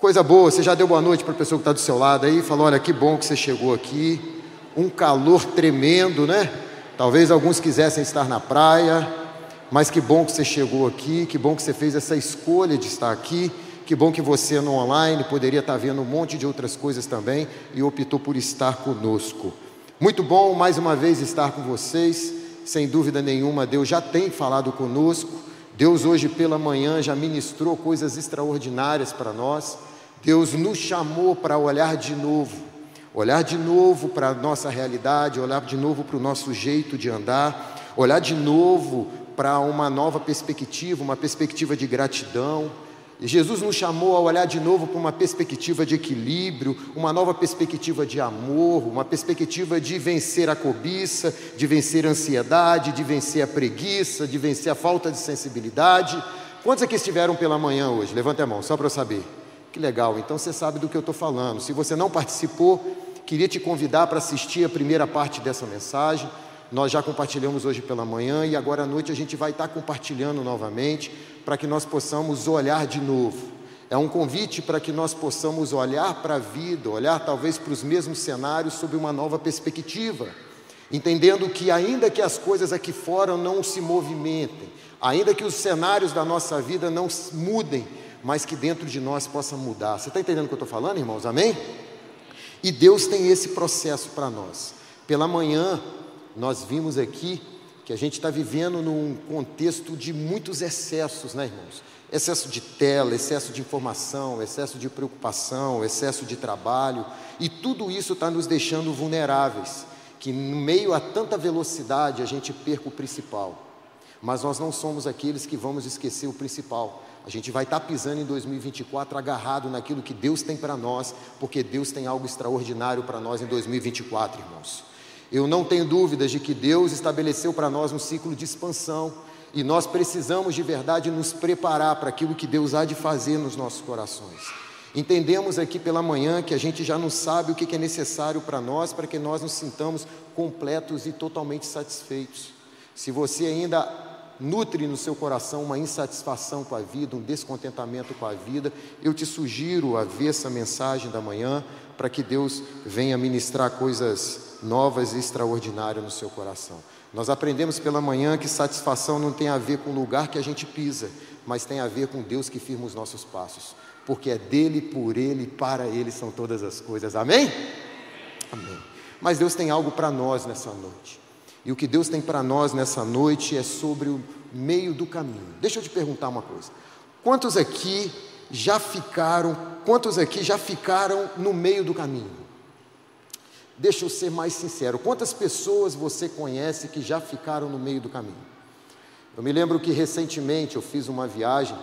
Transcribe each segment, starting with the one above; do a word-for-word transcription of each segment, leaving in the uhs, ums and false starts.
Coisa boa, você já deu boa noite para a pessoa que está do seu lado aí, falou, olha, que bom que você chegou aqui, um calor tremendo, né? Talvez alguns quisessem estar na praia, mas que bom que você chegou aqui, que bom que você fez essa escolha de estar aqui, que bom que você no online poderia estar vendo um monte de outras coisas também e optou por estar conosco. Muito bom mais uma vez estar com vocês, sem dúvida nenhuma Deus já tem falado conosco, Deus hoje pela manhã já ministrou coisas extraordinárias para nós, Deus nos chamou para olhar de novo, olhar de novo para a nossa realidade, olhar de novo para o nosso jeito de andar, olhar de novo para uma nova perspectiva, uma perspectiva de gratidão. E Jesus nos chamou a olhar de novo para uma perspectiva de equilíbrio, uma nova perspectiva de amor, uma perspectiva de vencer a cobiça, de vencer a ansiedade, de vencer a preguiça, de vencer a falta de sensibilidade. Quantos aqui estiveram pela manhã hoje? Levante a mão, só para eu saber. Que legal, então você sabe do que eu estou falando. Se você não participou, queria te convidar para assistir a primeira parte dessa mensagem. Nós já compartilhamos hoje pela manhã e agora à noite a gente vai estar compartilhando novamente para que nós possamos olhar de novo. É um convite para que nós possamos olhar para a vida, olhar talvez para os mesmos cenários sob uma nova perspectiva, entendendo que ainda que as coisas aqui fora não se movimentem, ainda que os cenários da nossa vida não mudem, mas que dentro de nós possa mudar. Você está entendendo o que eu estou falando, irmãos? Amém? E Deus tem esse processo para nós. Pela manhã, nós vimos aqui que a gente está vivendo num contexto de muitos excessos, né, irmãos? Excesso de tela, excesso de informação, excesso de preocupação, excesso de trabalho, e tudo isso está nos deixando vulneráveis, que no meio a tanta velocidade a gente perca o principal. Mas nós não somos aqueles que vamos esquecer o principal. A gente vai estar pisando em dois mil e vinte e quatro agarrado naquilo que Deus tem para nós, porque Deus tem algo extraordinário para nós em dois mil e vinte e quatro, irmãos. Eu não tenho dúvidas de que Deus estabeleceu para nós um ciclo de expansão e nós precisamos de verdade nos preparar para aquilo que Deus há de fazer nos nossos corações. Entendemos aqui pela manhã que a gente já não sabe o que é necessário para nós, para que nós nos sintamos completos e totalmente satisfeitos. Se você ainda nutre no seu coração uma insatisfação com a vida, um descontentamento com a vida, eu te sugiro a ver essa mensagem da manhã, para que Deus venha ministrar coisas novas e extraordinárias no seu coração. Nós aprendemos pela manhã que satisfação não tem a ver com o lugar que a gente pisa, mas tem a ver com Deus que firma os nossos passos, porque é dele, por ele, para ele são todas as coisas, amém? Amém. Mas Deus tem algo para nós nessa noite. E o que Deus tem para nós nessa noite é sobre o meio do caminho. Deixa eu te perguntar uma coisa. Quantos aqui já ficaram, quantos aqui já ficaram no meio do caminho? Deixa eu ser mais sincero. Quantas pessoas você conhece que já ficaram no meio do caminho? Eu me lembro que recentemente eu fiz uma viagem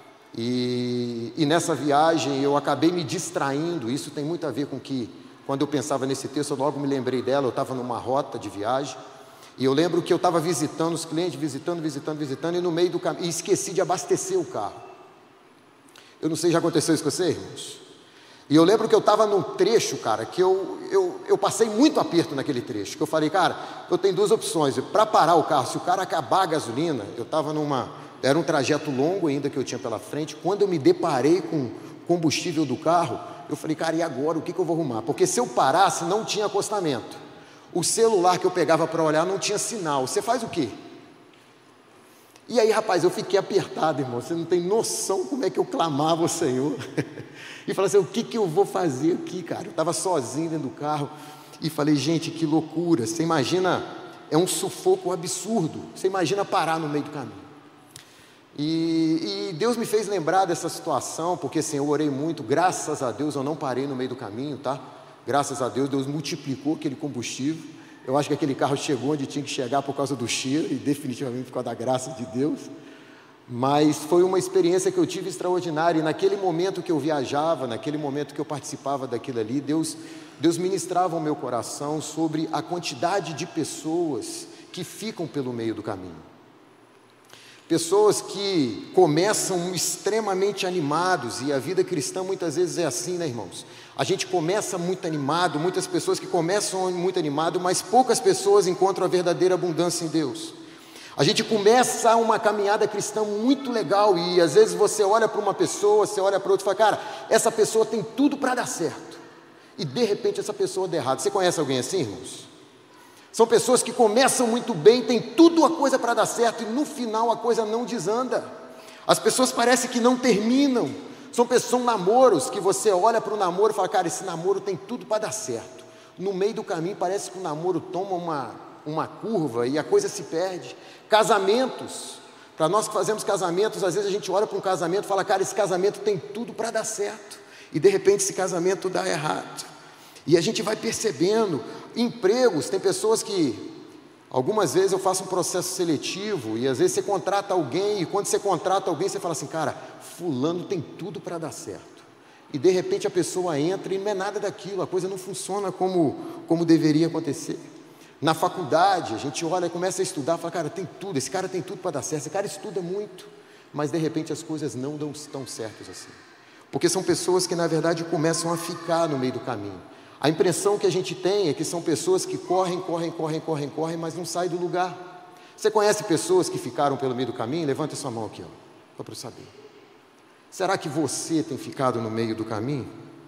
e, e nessa viagem eu acabei me distraindo. Isso tem muito a ver com que, quando eu pensava nesse texto, eu logo me lembrei dela. Eu estava numa rota de viagem. E eu lembro que eu estava visitando os clientes, visitando, visitando, visitando, e no meio do caminho, e esqueci de abastecer o carro. Eu não sei, já aconteceu isso com você, irmãos? E eu lembro que eu estava num trecho, cara, que eu, eu, eu passei muito aperto naquele trecho, que eu falei, cara, eu tenho duas opções, para parar o carro, se o cara acabar a gasolina, eu estava numa, era um trajeto longo ainda que eu tinha pela frente, quando eu me deparei com o combustível do carro, eu falei, cara, e agora, o que, que eu vou arrumar? Porque se eu parasse, não tinha acostamento. O celular que eu pegava para olhar não tinha sinal. Você faz o quê? E aí, rapaz, eu fiquei apertado, irmão. Você não tem noção como é que eu clamava ao Senhor. E falei assim, o que, que eu vou fazer aqui, cara? Eu estava sozinho dentro do carro. E falei, gente, que loucura. Você imagina, é um sufoco absurdo. Você imagina parar no meio do caminho. E, e Deus me fez lembrar dessa situação, porque assim, eu orei muito. Graças a Deus eu não parei no meio do caminho, tá? Graças a Deus, Deus multiplicou aquele combustível. Eu acho que aquele carro chegou onde tinha que chegar por causa do cheiro e definitivamente por causa da graça de Deus. Mas foi uma experiência que eu tive extraordinária. E naquele momento que eu viajava, naquele momento que eu participava daquilo ali, Deus, Deus ministrava o meu coração sobre a quantidade de pessoas que ficam pelo meio do caminho. Pessoas que começam extremamente animados, e a vida cristã muitas vezes é assim, né, irmãos? A gente começa muito animado, muitas pessoas que começam muito animado, mas poucas pessoas encontram a verdadeira abundância em Deus. A gente começa uma caminhada cristã muito legal e às vezes você olha para uma pessoa, você olha para outra e fala, cara, essa pessoa tem tudo para dar certo. E de repente essa pessoa dá errado. Você conhece alguém assim, irmãos? São pessoas que começam muito bem, tem tudo a coisa para dar certo e no final a coisa não desanda. As pessoas parecem que não terminam. São pessoas, são namoros que você olha para o namoro e fala, cara, esse namoro tem tudo para dar certo. No meio do caminho parece que o namoro toma uma, uma curva e a coisa se perde. Casamentos, para nós que fazemos casamentos, às vezes a gente olha para um casamento e fala, cara, esse casamento tem tudo para dar certo. E de repente esse casamento dá errado. E a gente vai percebendo, empregos, tem pessoas que, algumas vezes eu faço um processo seletivo e às vezes você contrata alguém e quando você contrata alguém você fala assim, cara, fulano tem tudo para dar certo. E de repente a pessoa entra e não é nada daquilo, a coisa não funciona como, como deveria acontecer. Na faculdade, a gente olha e começa a estudar, fala, cara, tem tudo, esse cara tem tudo para dar certo, esse cara estuda muito, mas de repente as coisas não dão tão certas assim. Porque são pessoas que na verdade começam a ficar no meio do caminho. A impressão que a gente tem é que são pessoas que correm, correm, correm, correm, correm, mas não saem do lugar. Você conhece pessoas que ficaram pelo meio do caminho? Levanta sua mão aqui, ó, para eu saber. Será que você tem ficado no meio do caminho?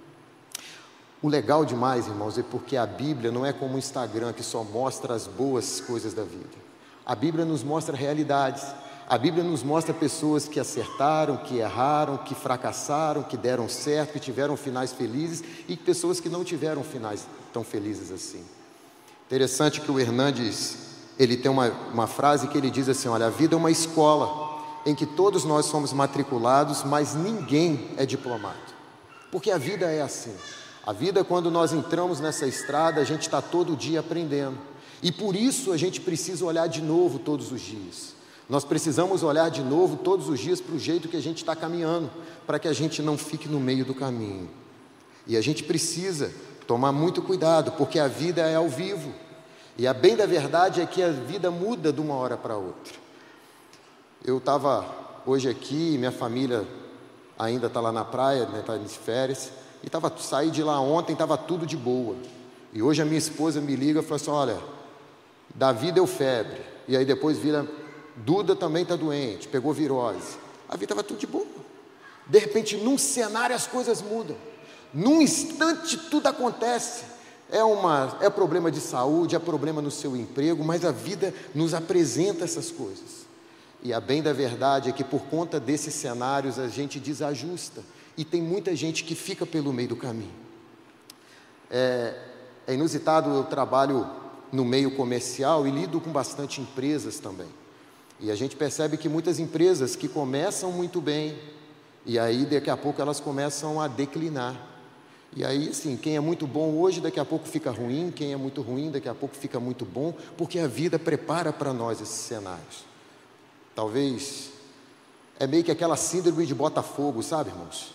O legal demais, irmãos, é porque a Bíblia não é como o Instagram que só mostra as boas coisas da vida. A Bíblia nos mostra realidades. A Bíblia nos mostra pessoas que acertaram, que erraram, que fracassaram, que deram certo, que tiveram finais felizes e pessoas que não tiveram finais tão felizes assim. Interessante que o Hernandes, ele tem uma, uma frase que ele diz assim, olha, a vida é uma escola em que todos nós somos matriculados, mas ninguém é diplomado. Porque a vida é assim. A vida, quando nós entramos nessa estrada, a gente está todo dia aprendendo. E por isso a gente precisa olhar de novo todos os dias. Nós precisamos olhar de novo todos os dias para o jeito que a gente está caminhando, para que a gente não fique no meio do caminho. E a gente precisa tomar muito cuidado, porque a vida é ao vivo. E a bem da verdade é que a vida muda de uma hora para outra. Eu estava hoje aqui, minha família ainda está lá na praia, né, está em férias, e tava, saí de lá ontem, estava tudo de boa. E hoje a minha esposa me liga e fala assim, olha, Davi deu febre, e aí depois vira, Duda também está doente, pegou virose. A vida estava tudo de boa. De repente, num cenário as coisas mudam. Num instante tudo acontece. É, uma, é problema de saúde, é problema no seu emprego, mas a vida nos apresenta essas coisas. E a bem da verdade é que por conta desses cenários a gente desajusta. E tem muita gente que fica pelo meio do caminho. É, é inusitado, eu trabalho no meio comercial e lido com bastante empresas também. E a gente percebe que muitas empresas que começam muito bem, e aí daqui a pouco elas começam a declinar. E aí, assim, quem é muito bom hoje, daqui a pouco fica ruim, quem é muito ruim, daqui a pouco fica muito bom, porque a vida prepara para nós esses cenários. Talvez, é meio que aquela síndrome de Botafogo, sabe, irmãos?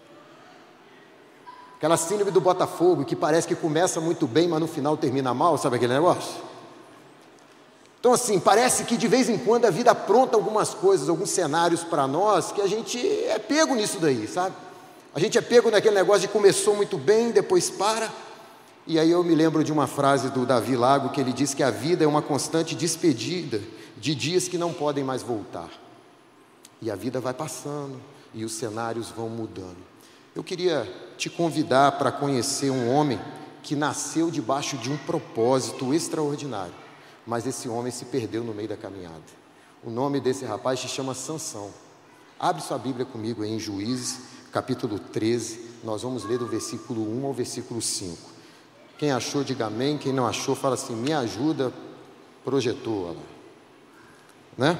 Aquela síndrome do Botafogo, que parece que começa muito bem, mas no final termina mal, sabe aquele negócio? Então assim, parece que de vez em quando a vida apronta algumas coisas, alguns cenários para nós, que a gente é pego nisso daí, sabe? A gente é pego naquele negócio de começou muito bem, depois para. E aí eu me lembro de uma frase do Davi Lago, que ele diz que a vida é uma constante despedida de dias que não podem mais voltar. E a vida vai passando, e os cenários vão mudando. Eu queria te convidar para conhecer um homem que nasceu debaixo de um propósito extraordinário, mas esse homem se perdeu no meio da caminhada. O nome desse rapaz se chama Sansão. Abre sua Bíblia comigo aí em Juízes, capítulo treze, nós vamos ler do versículo um ao versículo cinco. Quem achou, diga amém, quem não achou, fala assim, me ajuda, projetou, olha lá. Né?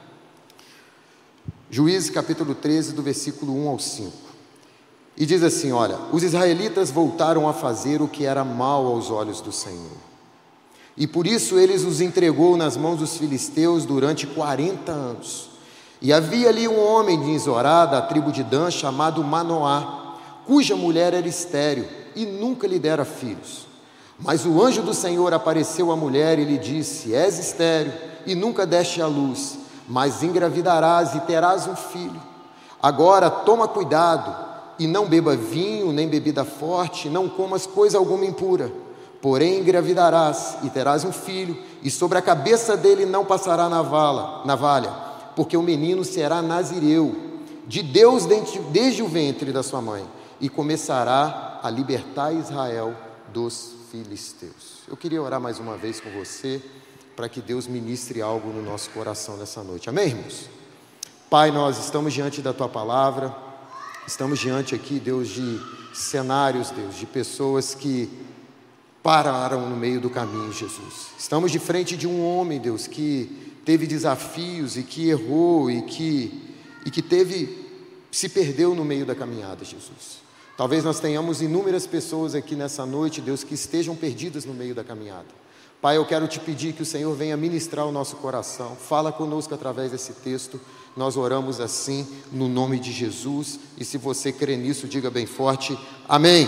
Juízes, capítulo treze, do versículo um ao cinco. E diz assim, olha, os israelitas voltaram a fazer o que era mal aos olhos do Senhor. E por isso eles os entregou nas mãos dos filisteus durante quarenta anos. E havia ali um homem de Zorá, da tribo de Dan, chamado Manoá, cuja mulher era estéril e nunca lhe dera filhos. Mas o anjo do Senhor apareceu à mulher e lhe disse, és estéril e nunca deste à luz, mas engravidarás e terás um filho. Agora toma cuidado, e não beba vinho, nem bebida forte, não comas coisa alguma impura, porém engravidarás e terás um filho, e sobre a cabeça dele não passará navalha, navalha, porque o menino será nazireu, de Deus desde, desde o ventre da sua mãe, e começará a libertar Israel dos filisteus. Eu queria orar mais uma vez com você, para que Deus ministre algo no nosso coração nessa noite, amém, irmãos? Pai, nós estamos diante da Tua Palavra, estamos diante aqui, Deus, de cenários, Deus, de pessoas que pararam no meio do caminho, Jesus. Estamos de frente de um homem, Deus, que teve desafios e que errou e que, e que teve, se perdeu no meio da caminhada, Jesus. Talvez nós tenhamos inúmeras pessoas aqui nessa noite, Deus, que estejam perdidas no meio da caminhada. Pai, eu quero te pedir que o Senhor venha ministrar o nosso coração. Fala conosco através desse texto. Nós oramos assim, no nome de Jesus. E se você crê nisso, diga bem forte, amém.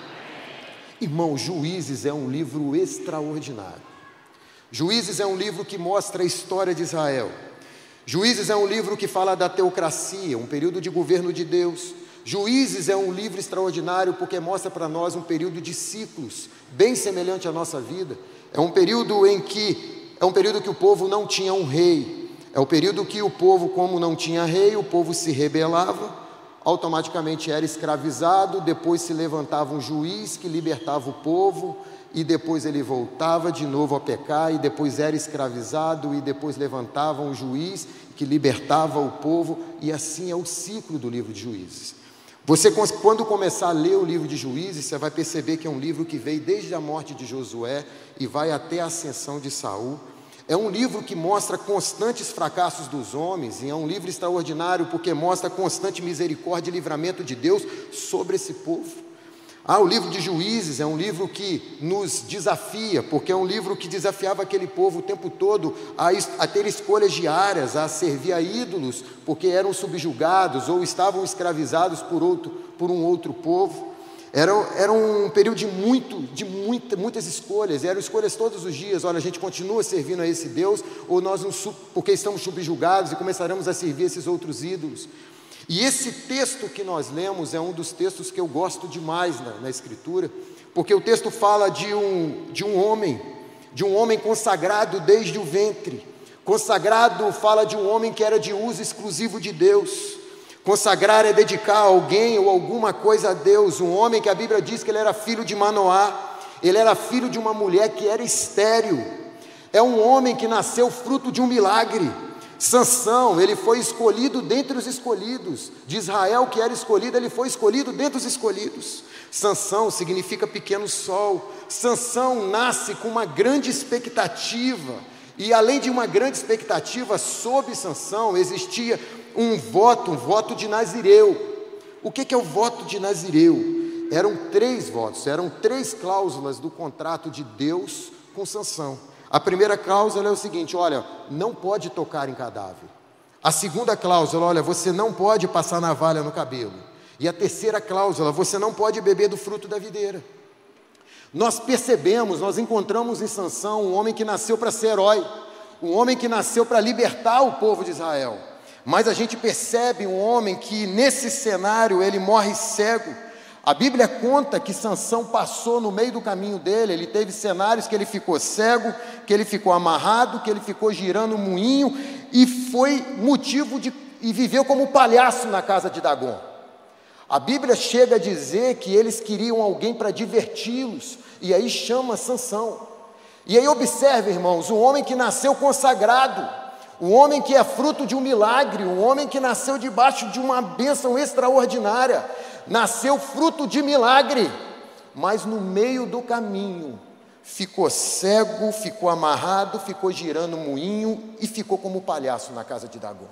Irmão, Juízes é um livro extraordinário. Juízes é um livro que mostra a história de Israel. Juízes é um livro que fala da teocracia, um período de governo de Deus. Juízes é um livro extraordinário porque mostra para nós um período de ciclos, bem semelhante à nossa vida. É um período em que, é um período que o povo não tinha um rei. É o período que o povo, como não tinha rei, o povo se rebelava, automaticamente era escravizado, depois se levantava um juiz que libertava o povo, e depois ele voltava de novo a pecar, e depois era escravizado, e depois levantava um juiz que libertava o povo, e assim é o ciclo do livro de Juízes. Você, quando começar a ler o livro de Juízes, você vai perceber que é um livro que veio desde a morte de Josué e vai até a ascensão de Saul. É um livro que mostra constantes fracassos dos homens, e é um livro extraordinário porque mostra constante misericórdia e livramento de Deus sobre esse povo. Ah, o livro de Juízes é um livro que nos desafia, porque é um livro que desafiava aquele povo o tempo todo a, a ter escolhas diárias, a servir a ídolos, porque eram subjugados ou estavam escravizados por, outro, por um outro povo. Era, era um período de, muito, de muita, muitas escolhas, eram escolhas todos os dias. Olha, a gente continua servindo a esse Deus, ou nós, não, porque estamos subjugados e começaremos a servir esses outros ídolos. E esse texto que nós lemos é um dos textos que eu gosto demais na, na Escritura, porque o texto fala de um, de um homem, de um homem consagrado desde o ventre. Consagrado fala de um homem que era de uso exclusivo de Deus. Consagrar é dedicar alguém ou alguma coisa a Deus. Um homem que a Bíblia diz que ele era filho de Manoá, ele era filho de uma mulher que era estéril. É um homem que nasceu fruto de um milagre. Sansão, ele foi escolhido dentre os escolhidos. De Israel que era escolhido, ele foi escolhido dentre os escolhidos. Sansão significa pequeno sol. Sansão nasce com uma grande expectativa. E além de uma grande expectativa, sob Sansão existia um voto, um voto de Nazireu. O que é o voto de Nazireu? Eram três votos, eram três cláusulas do contrato de Deus com Sansão. A primeira cláusula é o seguinte: olha, não pode tocar em cadáver. A segunda cláusula, olha, você não pode passar navalha no cabelo. E a terceira cláusula, você não pode beber do fruto da videira. Nós percebemos, nós encontramos em Sansão um homem que nasceu para ser herói, um homem que nasceu para libertar o povo de Israel. Mas a gente percebe um homem que nesse cenário ele morre cego. A Bíblia conta que Sansão passou no meio do caminho dele, ele teve cenários que ele ficou cego, que ele ficou amarrado, que ele ficou girando um moinho, e foi motivo de, e viveu como palhaço na casa de Dagom. A Bíblia chega a dizer que eles queriam alguém para diverti-los, e aí chama Sansão. E aí observe, irmãos, um homem que nasceu consagrado, um homem que é fruto de um milagre, um homem que nasceu debaixo de uma bênção extraordinária, nasceu fruto de milagre, mas no meio do caminho ficou cego, ficou amarrado, ficou girando um moinho e ficou como palhaço na casa de Dagom.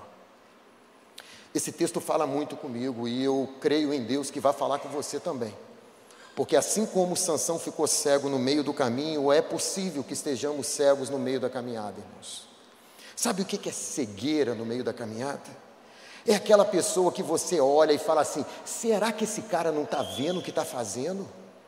Esse texto fala muito comigo e eu creio em Deus que vai falar com você também, porque assim como Sansão ficou cego no meio do caminho, é possível que estejamos cegos no meio da caminhada, irmãos. Sabe o que é cegueira no meio da caminhada? É aquela pessoa que você olha e fala assim: será que esse cara não está vendo o que está fazendo?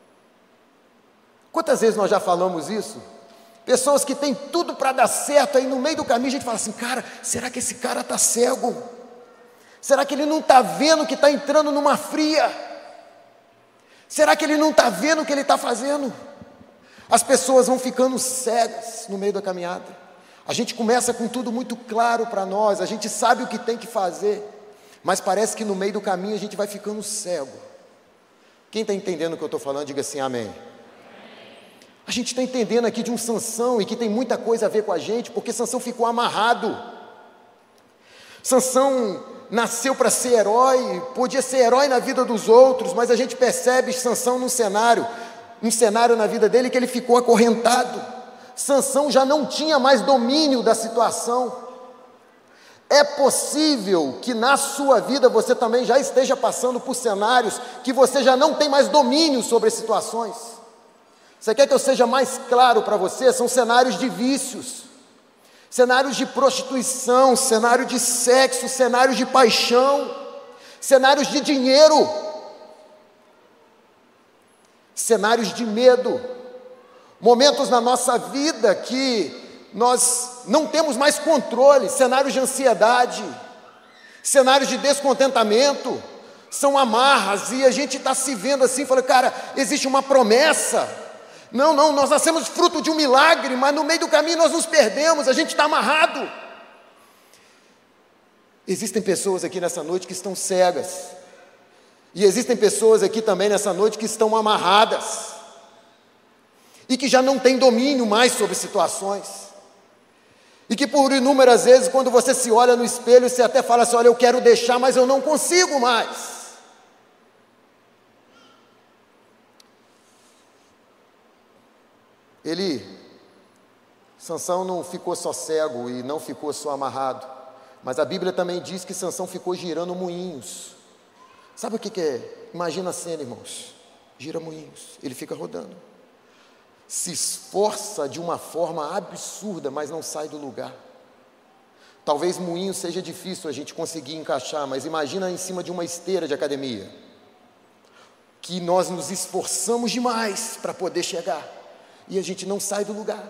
Quantas vezes nós já falamos isso? Pessoas que têm tudo para dar certo, aí no meio do caminho a gente fala assim: cara, será que esse cara está cego? Será que ele não está vendo que está entrando numa fria? Será que ele não está vendo o que ele está fazendo? As pessoas vão ficando cegas no meio da caminhada. A gente começa com tudo muito claro para nós, a gente sabe o que tem que fazer, mas parece que no meio do caminho a gente vai ficando cego. Quem está entendendo o que eu estou falando, diga assim, amém. A gente está entendendo aqui de um Sansão, e que tem muita coisa a ver com a gente, porque Sansão ficou amarrado. Sansão nasceu para ser herói, podia ser herói na vida dos outros, mas a gente percebe Sansão num cenário, um cenário na vida dele que ele ficou acorrentado. Sansão já não tinha mais domínio da situação. É possível que na sua vida você também já esteja passando por cenários que você já não tem mais domínio sobre as situações. Você quer que eu seja mais claro para você? São cenários de vícios, cenários de prostituição, cenário de sexo, cenários de paixão, cenários de dinheiro, cenários de medo, momentos na nossa vida que nós não temos mais controle, cenários de ansiedade, cenários de descontentamento, são amarras, e a gente está se vendo assim, falando, cara, existe uma promessa, não, não, nós nascemos fruto de um milagre, mas no meio do caminho nós nos perdemos, a gente está amarrado. Existem pessoas aqui nessa noite que estão cegas, e existem pessoas aqui também nessa noite que estão amarradas, e que já não têm domínio mais sobre situações, e que por inúmeras vezes, quando você se olha no espelho, você até fala assim, olha, eu quero deixar, mas eu não consigo mais. Ele, Sansão não ficou só cego e não ficou só amarrado, mas a Bíblia também diz que Sansão ficou girando moinhos. Sabe o que que é? Imagina a cena, irmãos, gira moinhos, ele fica rodando, se esforça de uma forma absurda, mas não sai do lugar. Talvez moinho seja difícil a gente conseguir encaixar, mas imagina em cima de uma esteira de academia, que nós nos esforçamos demais para poder chegar, e a gente não sai do lugar.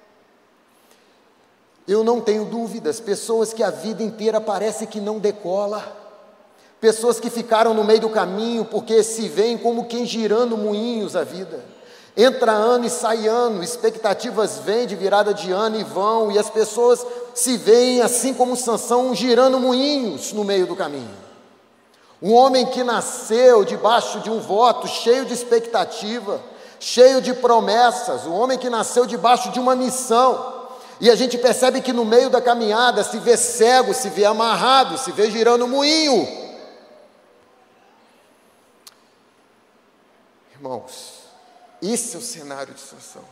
Eu não tenho dúvidas, pessoas que a vida inteira parece que não decola, pessoas que ficaram no meio do caminho porque se veem como quem girando moinhos a vida. Entra ano e sai ano, expectativas vêm de virada de ano e vão, e as pessoas se veem assim como Sansão, girando moinhos no meio do caminho. Um homem que nasceu debaixo de um voto, cheio de expectativa, cheio de promessas, um homem que nasceu debaixo de uma missão, e a gente percebe que no meio da caminhada se vê cego, se vê amarrado, se vê girando moinho. Irmãos, esse é o cenário de Sansão.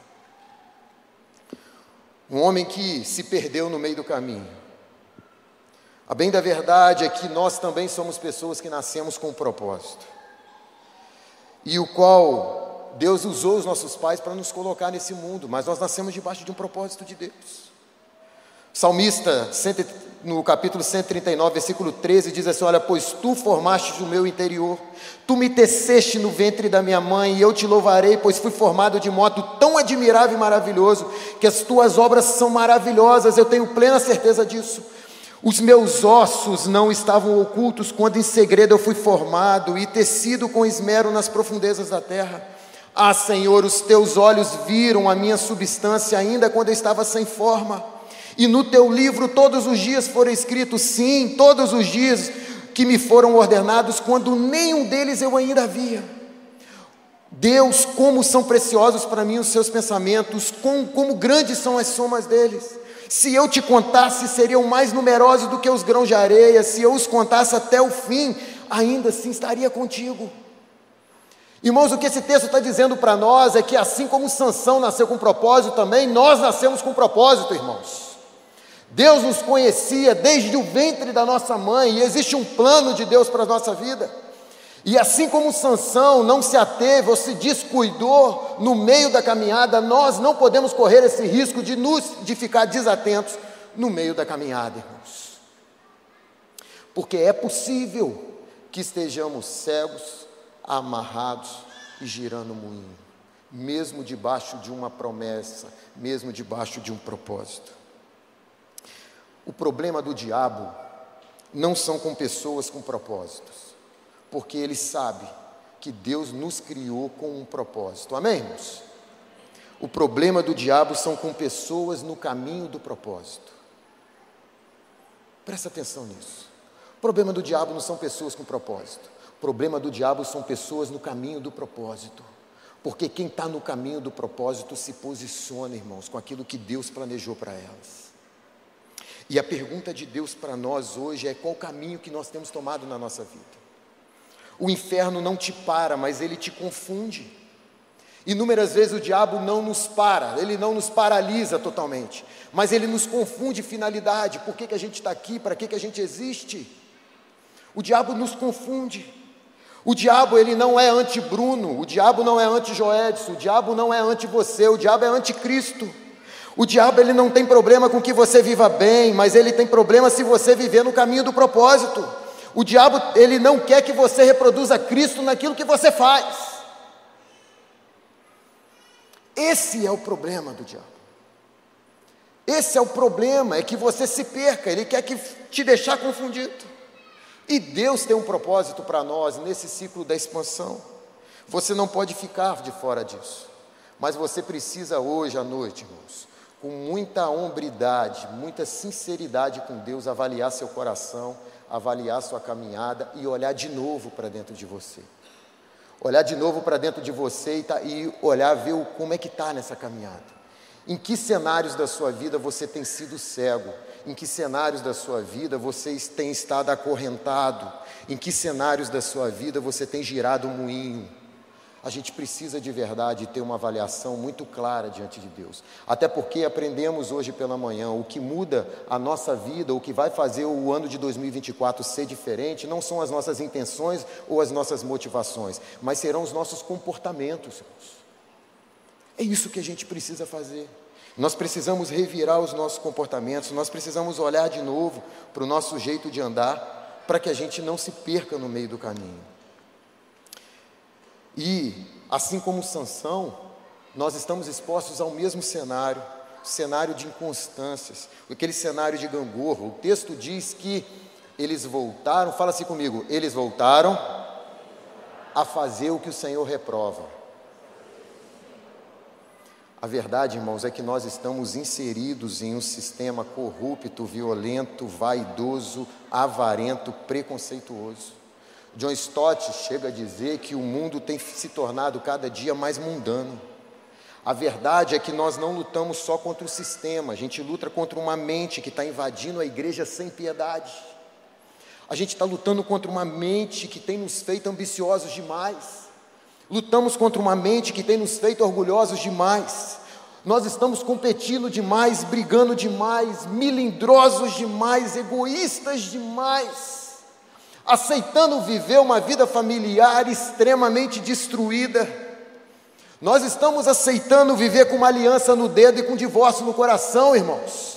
Um homem que se perdeu no meio do caminho. A bem da verdade é que nós também somos pessoas que nascemos com um propósito, e o qual Deus usou os nossos pais para nos colocar nesse mundo, mas nós nascemos debaixo de um propósito de Deus. O salmista, no capítulo cento e trinta e nove, versículo treze, diz assim, olha, pois tu formaste o meu interior, tu me teceste no ventre da minha mãe, e eu te louvarei, pois fui formado de modo tão admirável e maravilhoso, que as tuas obras são maravilhosas, eu tenho plena certeza disso. Os meus ossos não estavam ocultos, quando em segredo eu fui formado, e tecido com esmero nas profundezas da terra. Ah, Senhor, os teus olhos viram a minha substância, ainda quando eu estava sem forma, e no teu livro todos os dias foram escritos, sim, todos os dias que me foram ordenados, quando nenhum deles eu ainda havia. Deus, como são preciosos para mim os seus pensamentos, como, como grandes são as somas deles. Se eu te contasse, seriam mais numerosos do que os grãos de areia, se eu os contasse até o fim, ainda assim estaria contigo. Irmãos, o que esse texto está dizendo para nós é que assim como Sansão nasceu com propósito também, nós nascemos com propósito, irmãos. Deus nos conhecia desde o ventre da nossa mãe, e existe um plano de Deus para a nossa vida. E assim como Sansão não se ateve ou se descuidou no meio da caminhada, nós não podemos correr esse risco de, nos, de ficar desatentos no meio da caminhada, irmãos. Porque é possível que estejamos cegos, amarrados e girando moinho, mesmo debaixo de uma promessa, mesmo debaixo de um propósito. O problema do diabo não são com pessoas com propósitos, porque ele sabe que Deus nos criou com um propósito, amém, irmãos? O problema do diabo são com pessoas no caminho do propósito. Presta atenção nisso. O problema do diabo não são pessoas com propósito. O problema do diabo são pessoas no caminho do propósito. Porque quem está no caminho do propósito se posiciona, irmãos, com aquilo que Deus planejou para elas. E a pergunta de Deus para nós hoje é: qual caminho que nós temos tomado na nossa vida? O inferno não te para, mas ele te confunde. Inúmeras vezes o diabo não nos para, ele não nos paralisa totalmente, mas ele nos confunde finalidade. Por que que a gente está aqui? Para que que a gente existe? O diabo nos confunde. O diabo, ele não é anti-Bruno, o diabo não é anti-Joedson, o diabo não é anti-você, o diabo é anti-Cristo. O diabo, ele não tem problema com que você viva bem, mas ele tem problema se você viver no caminho do propósito. O diabo, ele não quer que você reproduza Cristo naquilo que você faz. Esse é o problema do diabo. Esse é o problema, é que você se perca, ele quer que te deixar confundido. E Deus tem um propósito para nós nesse ciclo da expansão. Você não pode ficar de fora disso. Mas você precisa hoje à noite, irmãos, com muita hombridade, muita sinceridade com Deus, avaliar seu coração, avaliar sua caminhada e olhar de novo para dentro de você. Olhar de novo para dentro de você e, tá, e olhar, ver o, como é que está nessa caminhada. Em que cenários da sua vida você tem sido cego? Em que cenários da sua vida você tem estado acorrentado? Em que cenários da sua vida você tem girado um moinho? A gente precisa de verdade ter uma avaliação muito clara diante de Deus. Até porque aprendemos hoje pela manhã, o que muda a nossa vida, o que vai fazer o ano de dois mil e vinte e quatro ser diferente, não são as nossas intenções ou as nossas motivações, mas serão os nossos comportamentos. É isso que a gente precisa fazer. Nós precisamos revirar os nossos comportamentos, nós precisamos olhar de novo para o nosso jeito de andar, para que a gente não se perca no meio do caminho. E, assim como Sansão, nós estamos expostos ao mesmo cenário, cenário de inconstâncias, aquele cenário de gangorra. O texto diz que eles voltaram, fala assim comigo, eles voltaram a fazer o que o Senhor reprova. A verdade, irmãos, é que nós estamos inseridos em um sistema corrupto, violento, vaidoso, avarento, preconceituoso. John Stott chega a dizer que o mundo tem se tornado cada dia mais mundano. A verdade é que nós não lutamos só contra o sistema, a gente luta contra uma mente que está invadindo a igreja sem piedade. A gente está lutando contra uma mente que tem nos feito ambiciosos demais. Lutamos contra uma mente que tem nos feito orgulhosos demais. Nós estamos competindo demais, brigando demais, melindrosos demais, egoístas demais, aceitando viver uma vida familiar extremamente destruída. Nós estamos aceitando viver com uma aliança no dedo e com divórcio no coração, irmãos.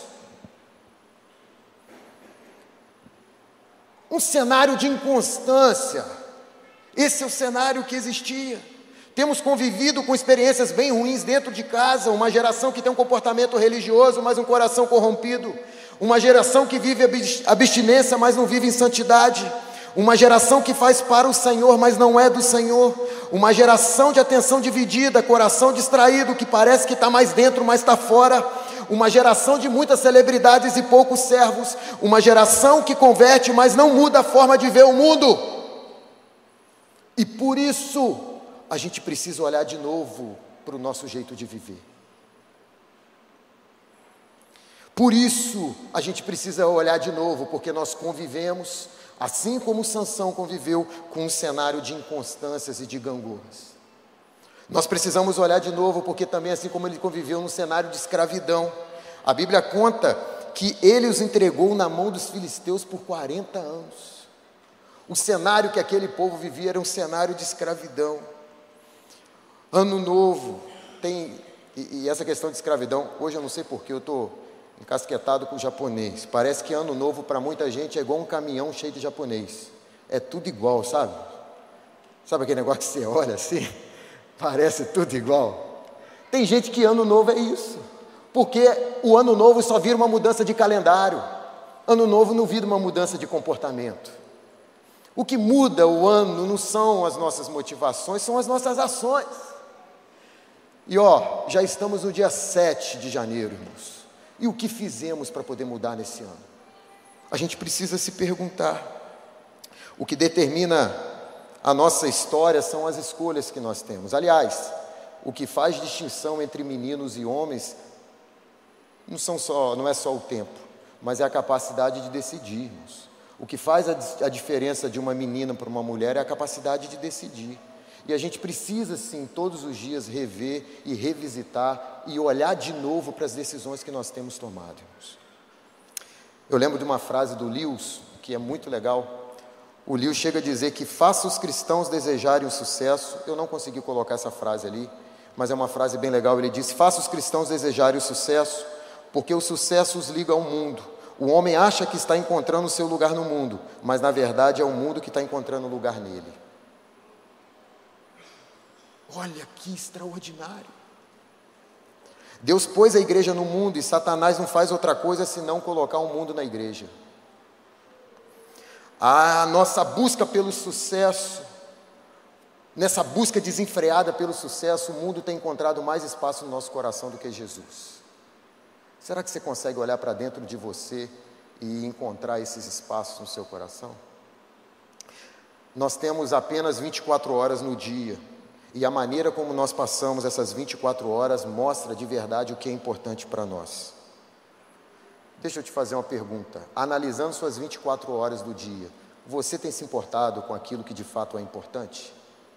Um cenário de inconstância. Esse é o cenário que existia. Temos convivido com experiências bem ruins dentro de casa, uma geração que tem um comportamento religioso, mas um coração corrompido, uma geração que vive abstinência, mas não vive em santidade, uma geração que faz para o Senhor, mas não é do Senhor, uma geração de atenção dividida, coração distraído, que parece que está mais dentro, mas está fora, uma geração de muitas celebridades e poucos servos, uma geração que converte, mas não muda a forma de ver o mundo. E por isso, a gente precisa olhar de novo para o nosso jeito de viver. Por isso, a gente precisa olhar de novo, porque nós convivemos, assim como Sansão conviveu, com um cenário de inconstâncias e de gangorras. Nós precisamos olhar de novo, porque também, assim como ele conviveu num cenário de escravidão, a Bíblia conta que ele os entregou na mão dos filisteus por quarenta anos. O cenário que aquele povo vivia era um cenário de escravidão. Ano novo, tem, e, e essa questão de escravidão, hoje eu não sei porquê, eu estou encasquetado com o japonês. Parece que ano novo para muita gente é igual um caminhão cheio de japonês. É tudo igual, sabe? Sabe aquele negócio que você olha assim? Parece tudo igual. Tem gente que ano novo é isso, porque o ano novo só vira uma mudança de calendário. Ano novo não vira uma mudança de comportamento. O que muda o ano não são as nossas motivações, são as nossas ações. E ó, já estamos no dia sete de janeiro, irmãos. E o que fizemos para poder mudar nesse ano? A gente precisa se perguntar. O que determina a nossa história são as escolhas que nós temos. Aliás, o que faz distinção entre meninos e homens não, são só, não é só o tempo, mas é a capacidade de decidir, irmãos. O que faz a, a diferença de uma menina para uma mulher é a capacidade de decidir. E a gente precisa, sim, todos os dias rever e revisitar e olhar de novo para as decisões que nós temos tomado, irmãos. Eu lembro de uma frase do Lewis, que é muito legal. O Lewis chega a dizer que faça os cristãos desejarem o sucesso. Eu não consegui colocar essa frase ali, mas é uma frase bem legal. Ele diz: faça os cristãos desejarem o sucesso, porque o sucesso os liga ao mundo. O homem acha que está encontrando o seu lugar no mundo, mas na verdade é o mundo que está encontrando o lugar nele. Olha que extraordinário. Deus pôs a igreja no mundo e Satanás não faz outra coisa senão colocar o mundo na igreja. A nossa busca pelo sucesso, nessa busca desenfreada pelo sucesso, o mundo tem encontrado mais espaço no nosso coração do que Jesus. Será que você consegue olhar para dentro de você e encontrar esses espaços no seu coração? Nós temos apenas vinte e quatro horas no dia. E a maneira como nós passamos essas vinte e quatro horas mostra de verdade o que é importante para nós. Deixa eu te fazer uma pergunta. Analisando suas vinte e quatro horas do dia, você tem se importado com aquilo que de fato é importante?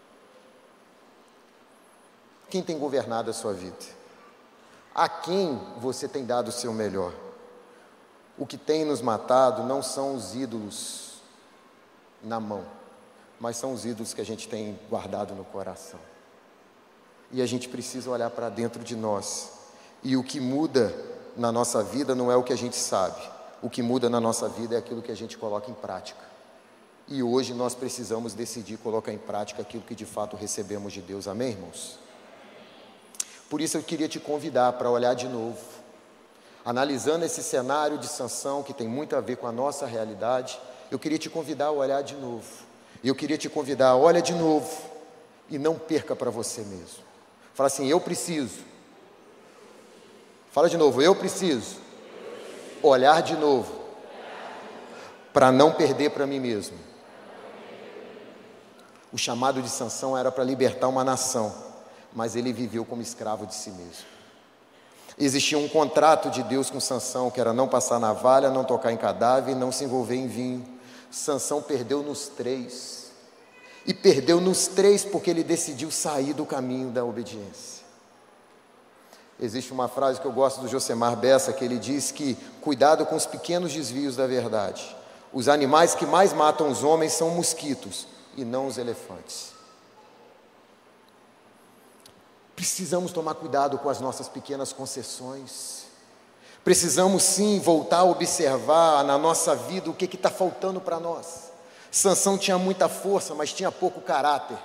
Quem tem governado a sua vida? A quem você tem dado o seu melhor? O que tem nos matado não são os ídolos na mão, mas são os ídolos que a gente tem guardado no coração. E a gente precisa olhar para dentro de nós. E o que muda na nossa vida não é o que a gente sabe. O que muda na nossa vida é aquilo que a gente coloca em prática. E hoje nós precisamos decidir colocar em prática aquilo que de fato recebemos de Deus. Amém, irmãos? Por isso eu queria te convidar para olhar de novo, analisando esse cenário de Sansão, que tem muito a ver com a nossa realidade. Eu queria te convidar a olhar de novo. E eu queria te convidar, olha de novo e não perca para você mesmo. Fala assim, eu preciso. Fala de novo, eu preciso olhar de novo para não perder para mim mesmo. O chamado de Sansão era para libertar uma nação, mas ele viveu como escravo de si mesmo. Existia um contrato de Deus com Sansão, que era não passar navalha, não tocar em cadáver, não se envolver em vinho. Sansão perdeu nos três. E perdeu nos três porque ele decidiu sair do caminho da obediência. Existe uma frase que eu gosto do Josemar Bessa, que ele diz que cuidado com os pequenos desvios da verdade. Os animais que mais matam os homens são mosquitos e não os elefantes. Precisamos tomar cuidado com as nossas pequenas concessões. Precisamos sim voltar a observar na nossa vida o que está faltando para nós. Sansão tinha muita força, mas tinha pouco caráter.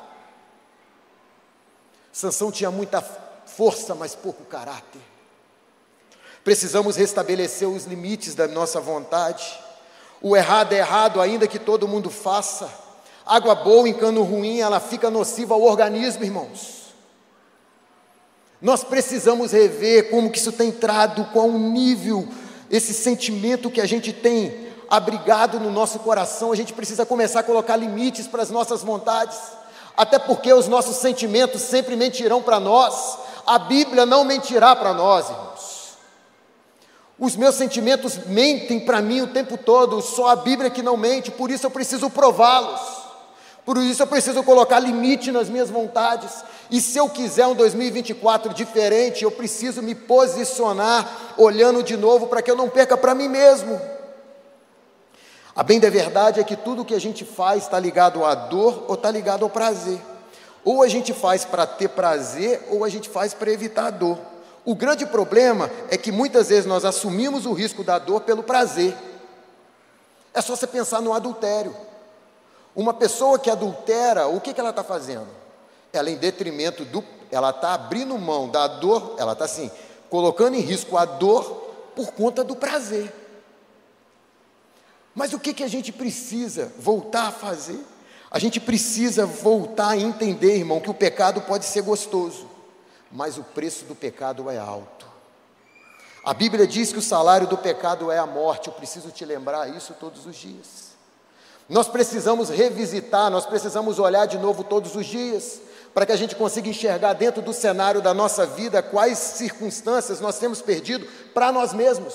Sansão tinha muita força, mas pouco caráter. Precisamos restabelecer os limites da nossa vontade. O errado é errado, ainda que todo mundo faça. Água boa em cano ruim, ela fica nociva ao organismo, irmãos. Nós precisamos rever como que isso tem entrado, qual o nível, esse sentimento que a gente tem abrigado no nosso coração. A gente precisa começar a colocar limites para as nossas vontades, até porque os nossos sentimentos sempre mentirão para nós. A Bíblia não mentirá para nós, irmãos. Os meus sentimentos mentem para mim o tempo todo, só a Bíblia que não mente, por isso eu preciso prová-los. Por isso eu preciso colocar limite nas minhas vontades. E se eu quiser um dois mil e vinte e quatro diferente, eu preciso me posicionar olhando de novo para que eu não perca para mim mesmo. A bem da verdade é que tudo que a gente faz está ligado à dor ou está ligado ao prazer. Ou a gente faz para ter prazer ou a gente faz para evitar a dor. O grande problema é que muitas vezes nós assumimos o risco da dor pelo prazer. É só você pensar no adultério. Uma pessoa que adultera, o que, que ela está fazendo? Ela, em detrimento do... Ela está abrindo mão da dor, ela está assim, colocando em risco a dor por conta do prazer. Mas o que, que a gente precisa voltar a fazer? A gente precisa voltar a entender, irmão, que o pecado pode ser gostoso, mas o preço do pecado é alto. A Bíblia diz que o salário do pecado é a morte. Eu preciso te lembrar isso todos os dias. Nós precisamos revisitar, nós precisamos olhar de novo todos os dias, para que a gente consiga enxergar dentro do cenário da nossa vida quais circunstâncias nós temos perdido para nós mesmos.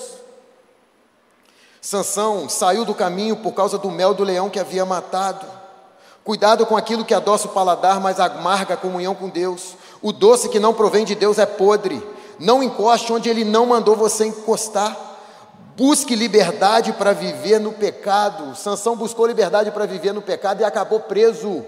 Sansão saiu do caminho por causa do mel do leão que havia matado. Cuidado com aquilo que adoça o paladar, mas amarga a comunhão com Deus. O doce que não provém de Deus é podre. Não encoste onde Ele não mandou você encostar. Busque liberdade para viver no pecado. Sansão buscou liberdade para viver no pecado e acabou preso.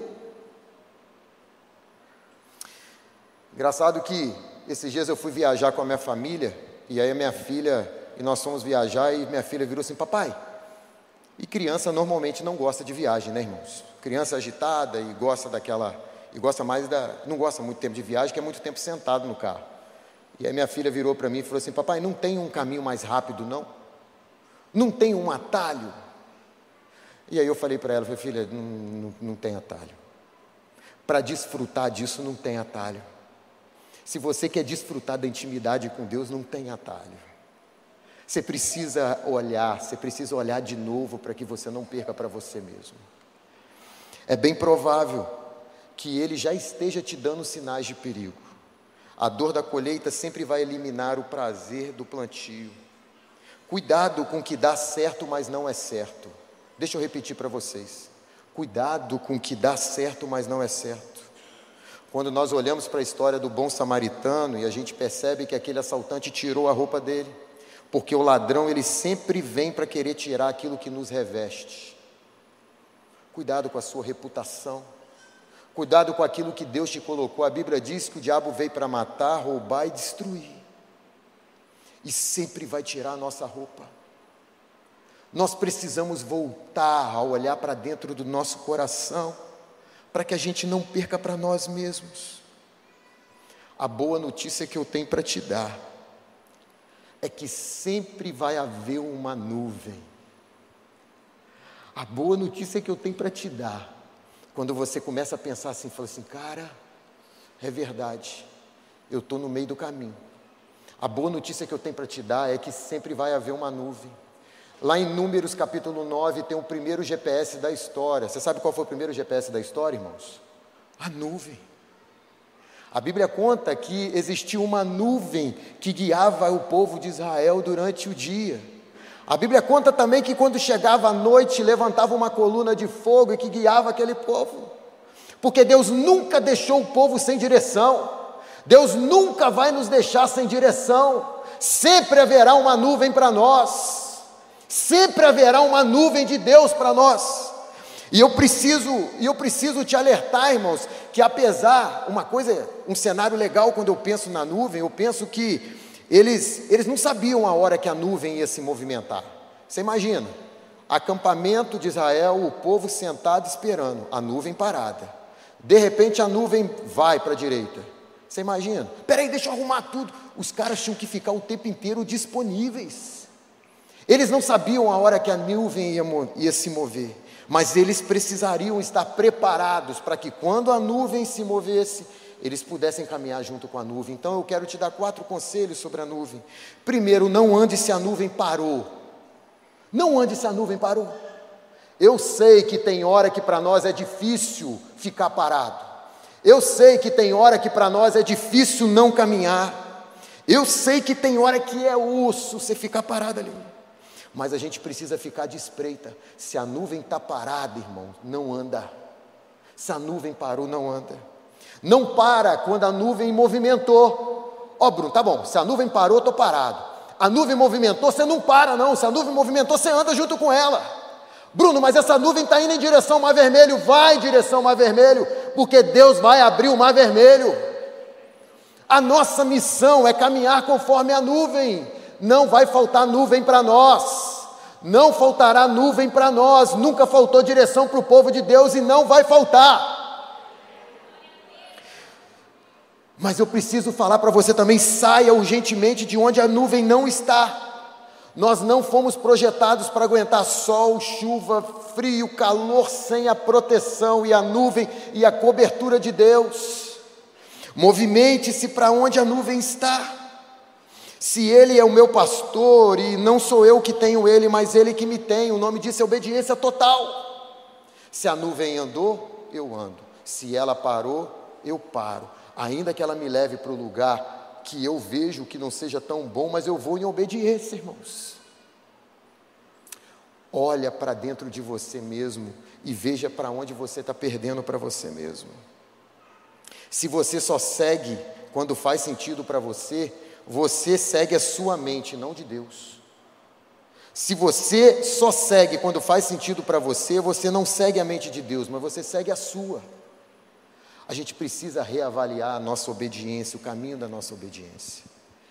Engraçado que esses dias eu fui viajar com a minha família, e aí a minha filha, e nós fomos viajar, e minha filha virou assim: papai, e criança normalmente não gosta de viagem, né, irmãos? Criança agitada e gosta daquela, e gosta mais da, não gosta muito tempo de viagem, que é muito tempo sentado no carro. E aí minha filha virou para mim e falou assim: papai, não tem um caminho mais rápido não? Não tem um atalho? E aí eu falei para ela, falei: filha, não, não, não tem atalho. Para desfrutar disso não tem atalho. Se você quer desfrutar da intimidade com Deus, não tem atalho. Você precisa olhar, você precisa olhar de novo para que você não perca para você mesmo. É bem provável que Ele já esteja te dando sinais de perigo. A dor da colheita sempre vai eliminar o prazer do plantio. Cuidado com o que dá certo, mas não é certo. Deixa eu repetir para vocês. Cuidado com o que dá certo, mas não é certo. Quando nós olhamos para a história do bom samaritano e a gente percebe que aquele assaltante tirou a roupa dele, porque o ladrão, ele sempre vem para querer tirar aquilo que nos reveste. Cuidado com a sua reputação. Cuidado com aquilo que Deus te colocou. A Bíblia diz que o diabo veio para matar, roubar e destruir. E sempre vai tirar a nossa roupa. Nós precisamos voltar a olhar para dentro do nosso coração, para que a gente não perca para nós mesmos. A boa notícia que eu tenho para te dar é que sempre vai haver uma nuvem. A boa notícia que eu tenho para te dar, quando você começa a pensar assim, fala assim: cara, é verdade, eu estou no meio do caminho. A boa notícia que eu tenho para te dar é que sempre vai haver uma nuvem. Lá em Números capítulo nove tem o primeiro G P S da história. Você sabe qual foi o primeiro G P S da história, irmãos? A nuvem. A Bíblia conta que existia uma nuvem que guiava o povo de Israel durante o dia. A Bíblia conta também que quando chegava a noite, levantava uma coluna de fogo e que guiava aquele povo. Porque Deus nunca deixou o povo sem direção. Deus nunca vai nos deixar sem direção. Sempre haverá uma nuvem para nós. Sempre haverá uma nuvem de Deus para nós. E eu preciso, e eu preciso te alertar, irmãos, que apesar, uma coisa, um cenário legal quando eu penso na nuvem, eu penso que eles, eles não sabiam a hora que a nuvem ia se movimentar. Você imagina, acampamento de Israel, o povo sentado esperando, a nuvem parada. De repente a nuvem vai para a direita. Você imagina? Peraí, deixa eu arrumar tudo. Os caras tinham que ficar o tempo inteiro disponíveis. Eles não sabiam a hora que a nuvem ia, ia se mover, mas eles precisariam estar preparados para que quando a nuvem se movesse, eles pudessem caminhar junto com a nuvem. Então eu quero te dar quatro conselhos sobre a nuvem. Primeiro, não ande se a nuvem parou. Não ande se a nuvem parou. Eu sei que tem hora que para nós é difícil ficar parado. Eu sei que tem hora que para nós é difícil não caminhar. Eu sei que tem hora que é osso você ficar parado ali. Mas a gente precisa ficar de espreita. Se a nuvem está parada, irmão, não anda. Se a nuvem parou, não anda. Não para quando a nuvem movimentou. Ó, oh, Bruno, tá bom, se a nuvem parou, estou parado. A nuvem movimentou, você não para não. Se a nuvem movimentou, você anda junto com ela. Bruno, mas essa nuvem está indo em direção ao Mar Vermelho. Vai em direção ao Mar Vermelho, porque Deus vai abrir o Mar Vermelho. A nossa missão é caminhar conforme a nuvem. Não vai faltar nuvem para nós, não faltará nuvem para nós, nunca faltou direção para o povo de Deus e não vai faltar. Mas eu preciso falar para você também, saia urgentemente de onde a nuvem não está. Nós não fomos projetados para aguentar sol, chuva, frio, calor sem a proteção e a nuvem e a cobertura de Deus. Movimente-se para onde a nuvem está. Se ele é o meu pastor e não sou eu que tenho ele, mas ele que me tem, o nome disso é obediência total. Se a nuvem andou, eu ando. Se ela parou, eu paro. Ainda que ela me leve para o lugar que eu vejo que não seja tão bom, mas eu vou em obediência, irmãos. Olha para dentro de você mesmo e veja para onde você está perdendo para você mesmo. Se você só segue quando faz sentido para você, você segue a sua mente, não de Deus. Se você só segue quando faz sentido para você, você não segue a mente de Deus, mas você segue a sua. A gente precisa reavaliar a nossa obediência, o caminho da nossa obediência.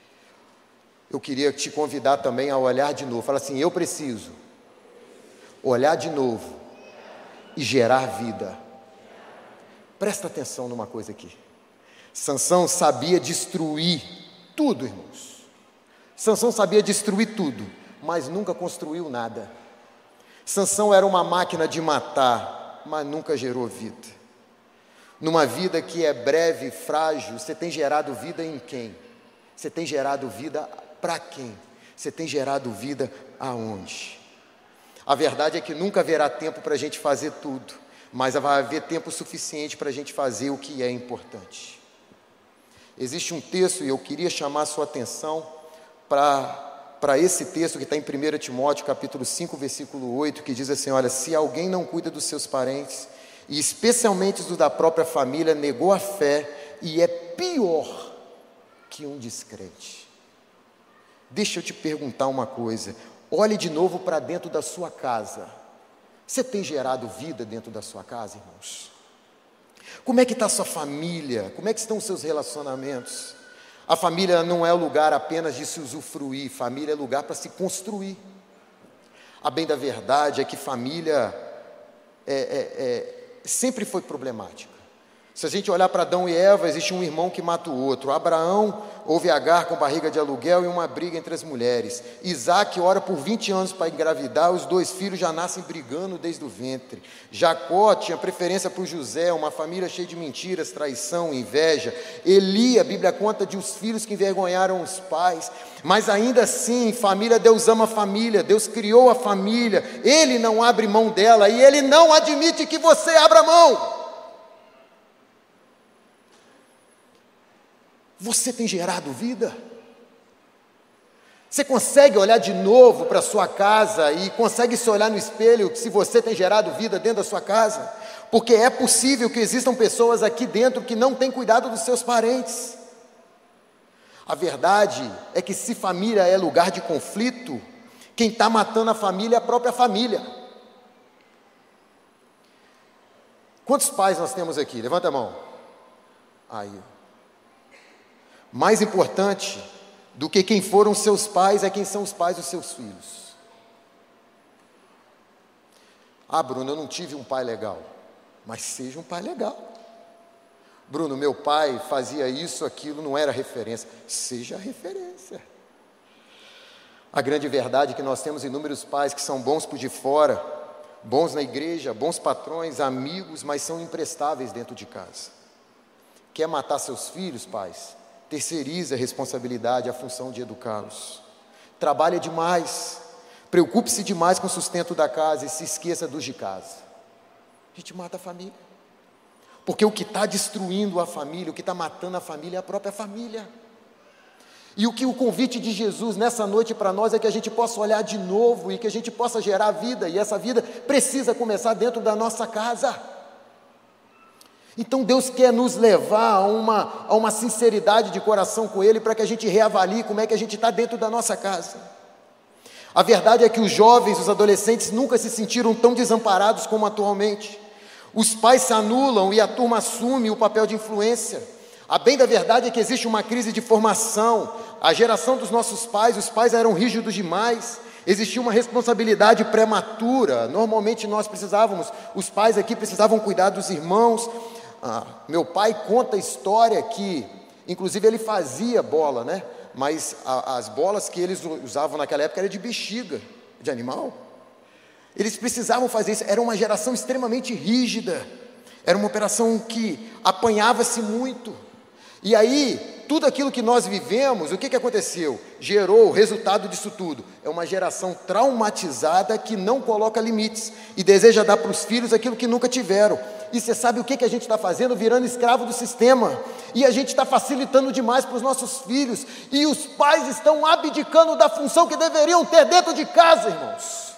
Eu queria te convidar também a olhar de novo. Fala assim, eu preciso olhar de novo e gerar vida. Presta atenção numa coisa aqui. Sansão sabia destruir tudo, irmãos. Sansão sabia destruir tudo, mas nunca construiu nada. Sansão era uma máquina de matar, mas nunca gerou vida. Numa vida que é breve, frágil, você tem gerado vida em quem? Você tem gerado vida para quem? Você tem gerado vida aonde? A verdade é que nunca haverá tempo para a gente fazer tudo, mas vai haver tempo suficiente para a gente fazer o que é importante. Existe um texto, e eu queria chamar a sua atenção para, para esse texto que está em primeiro Timóteo, capítulo cinco, versículo oito, que diz assim, olha, se alguém não cuida dos seus parentes, e especialmente dos da própria família, negou a fé e é pior que um descrente. Deixa eu te perguntar uma coisa, olhe de novo para dentro da sua casa. Você tem gerado vida dentro da sua casa, irmãos? Como é que está a sua família? Como é que estão os seus relacionamentos? A família não é o lugar apenas de se usufruir, família é lugar para se construir. A bem da verdade é que família é, é, é, sempre foi problemática. Se a gente olhar para Adão e Eva, existe um irmão que mata o outro. Abraão houve Agar com barriga de aluguel e uma briga entre as mulheres. Isaac ora por vinte anos para engravidar, os dois filhos já nascem brigando desde o ventre. Jacó tinha preferência por José, uma família cheia de mentiras, traição, inveja. Eli, a Bíblia conta de os filhos que envergonharam os pais. Mas ainda assim, família, Deus ama a família, Deus criou a família, Ele não abre mão dela e Ele não admite que você abra mão. Você tem gerado vida? Você consegue olhar de novo para a sua casa e consegue se olhar no espelho se você tem gerado vida dentro da sua casa? Porque é possível que existam pessoas aqui dentro que não têm cuidado dos seus parentes. A verdade é que se família é lugar de conflito, quem está matando a família é a própria família. Quantos pais nós temos aqui? Levanta a mão. Aí. Mais importante do que quem foram seus pais é quem são os pais dos seus filhos. Ah, Bruno, eu não tive um pai legal. Mas seja um pai legal. Bruno, meu pai fazia isso, aquilo, não era referência. Seja referência. A grande verdade é que nós temos inúmeros pais que são bons por de fora, bons na igreja, bons patrões, amigos, mas são imprestáveis dentro de casa. Quer matar seus filhos, pais? Terceirize a responsabilidade, a função de educá-los. Trabalhe demais, preocupe-se demais com o sustento da casa e se esqueça dos de casa. A gente mata a família. Porque o que está destruindo a família, o que está matando a família é a própria família. E o que o convite de Jesus nessa noite para nós é que a gente possa olhar de novo e que a gente possa gerar vida, e essa vida precisa começar dentro da nossa casa. Então Deus quer nos levar a uma, a uma sinceridade de coração com Ele, para que a gente reavalie como é que a gente está dentro da nossa casa. A verdade é que os jovens, os adolescentes nunca se sentiram tão desamparados como atualmente. Os pais se anulam e a turma assume o papel de influência. A bem da verdade é que existe uma crise de formação. A geração dos nossos pais, os pais eram rígidos demais. Existia uma responsabilidade prematura. Normalmente nós precisávamos, os pais aqui precisavam cuidar dos irmãos. Ah, meu pai conta a história que, inclusive ele fazia bola, né? Mas a, as bolas que eles usavam naquela época eram de bexiga, de animal. Eles precisavam fazer isso, era uma geração extremamente rígida, era uma operação que apanhava-se muito. E aí, tudo aquilo que nós vivemos, o que, que aconteceu? Gerou o resultado disso tudo. É uma geração traumatizada que não coloca limites e deseja dar para os filhos aquilo que nunca tiveram. E você sabe o que, que a gente está fazendo? Virando escravo do sistema. E a gente está facilitando demais para os nossos filhos. E os pais estão abdicando da função que deveriam ter dentro de casa, irmãos.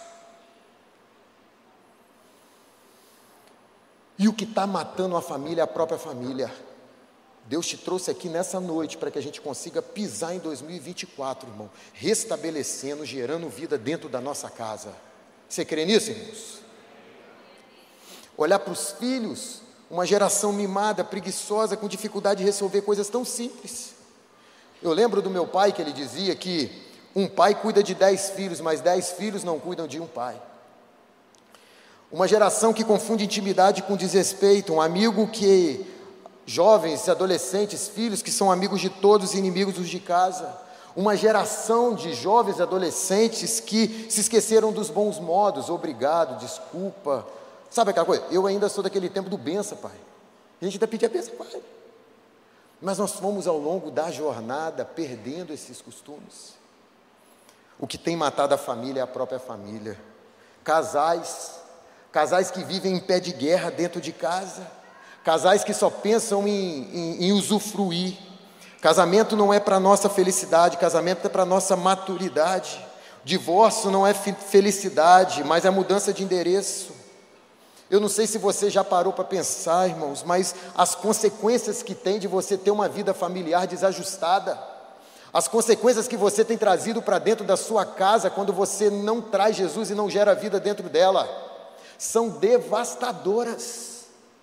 E o que está matando a família é a própria família. Deus te trouxe aqui nessa noite para que a gente consiga pisar em dois mil e vinte e quatro, irmão, restabelecendo, gerando vida dentro da nossa casa. Você crê nisso, irmãos? Olhar para os filhos, uma geração mimada, preguiçosa, com dificuldade de resolver coisas tão simples. Eu lembro do meu pai que ele dizia que um pai cuida de dez filhos, mas dez filhos não cuidam de um pai. Uma geração que confunde intimidade com desrespeito, um amigo que... jovens, adolescentes, filhos que são amigos de todos e inimigos dos de casa. Uma geração de jovens e adolescentes que se esqueceram dos bons modos, obrigado, desculpa. Sabe aquela coisa? Eu ainda sou daquele tempo do benção, pai. A gente ainda pedia benção, pai. Mas nós fomos ao longo da jornada perdendo esses costumes. O que tem matado a família é a própria família. Casais, casais que vivem em pé de guerra dentro de casa. Casais que só pensam em, em, em usufruir. Casamento não é para a nossa felicidade, casamento é para a nossa maturidade. Divórcio não é felicidade, mas é mudança de endereço. Eu não sei se você já parou para pensar, irmãos, mas as consequências que tem de você ter uma vida familiar desajustada, as consequências que você tem trazido para dentro da sua casa quando você não traz Jesus e não gera vida dentro dela, são devastadoras.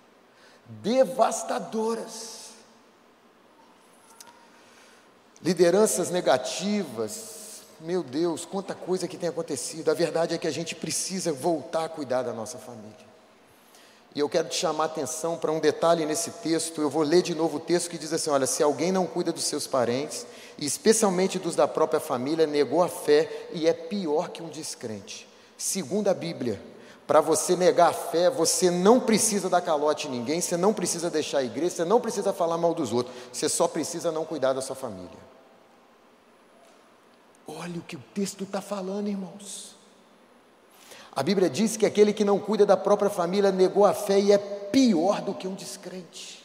Devastadoras. Lideranças negativas, meu Deus, quanta coisa que tem acontecido. A verdade é que a gente precisa voltar a cuidar da nossa família. E eu quero te chamar a atenção para um detalhe nesse texto. Eu vou ler de novo o texto que diz assim: olha, se alguém não cuida dos seus parentes, e especialmente dos da própria família, negou a fé e é pior que um descrente. Segundo a Bíblia, para você negar a fé, você não precisa dar calote em ninguém, você não precisa deixar a igreja, você não precisa falar mal dos outros, você só precisa não cuidar da sua família. Olha o que o texto está falando, irmãos. A Bíblia diz que aquele que não cuida da própria família negou a fé e é pior do que um descrente.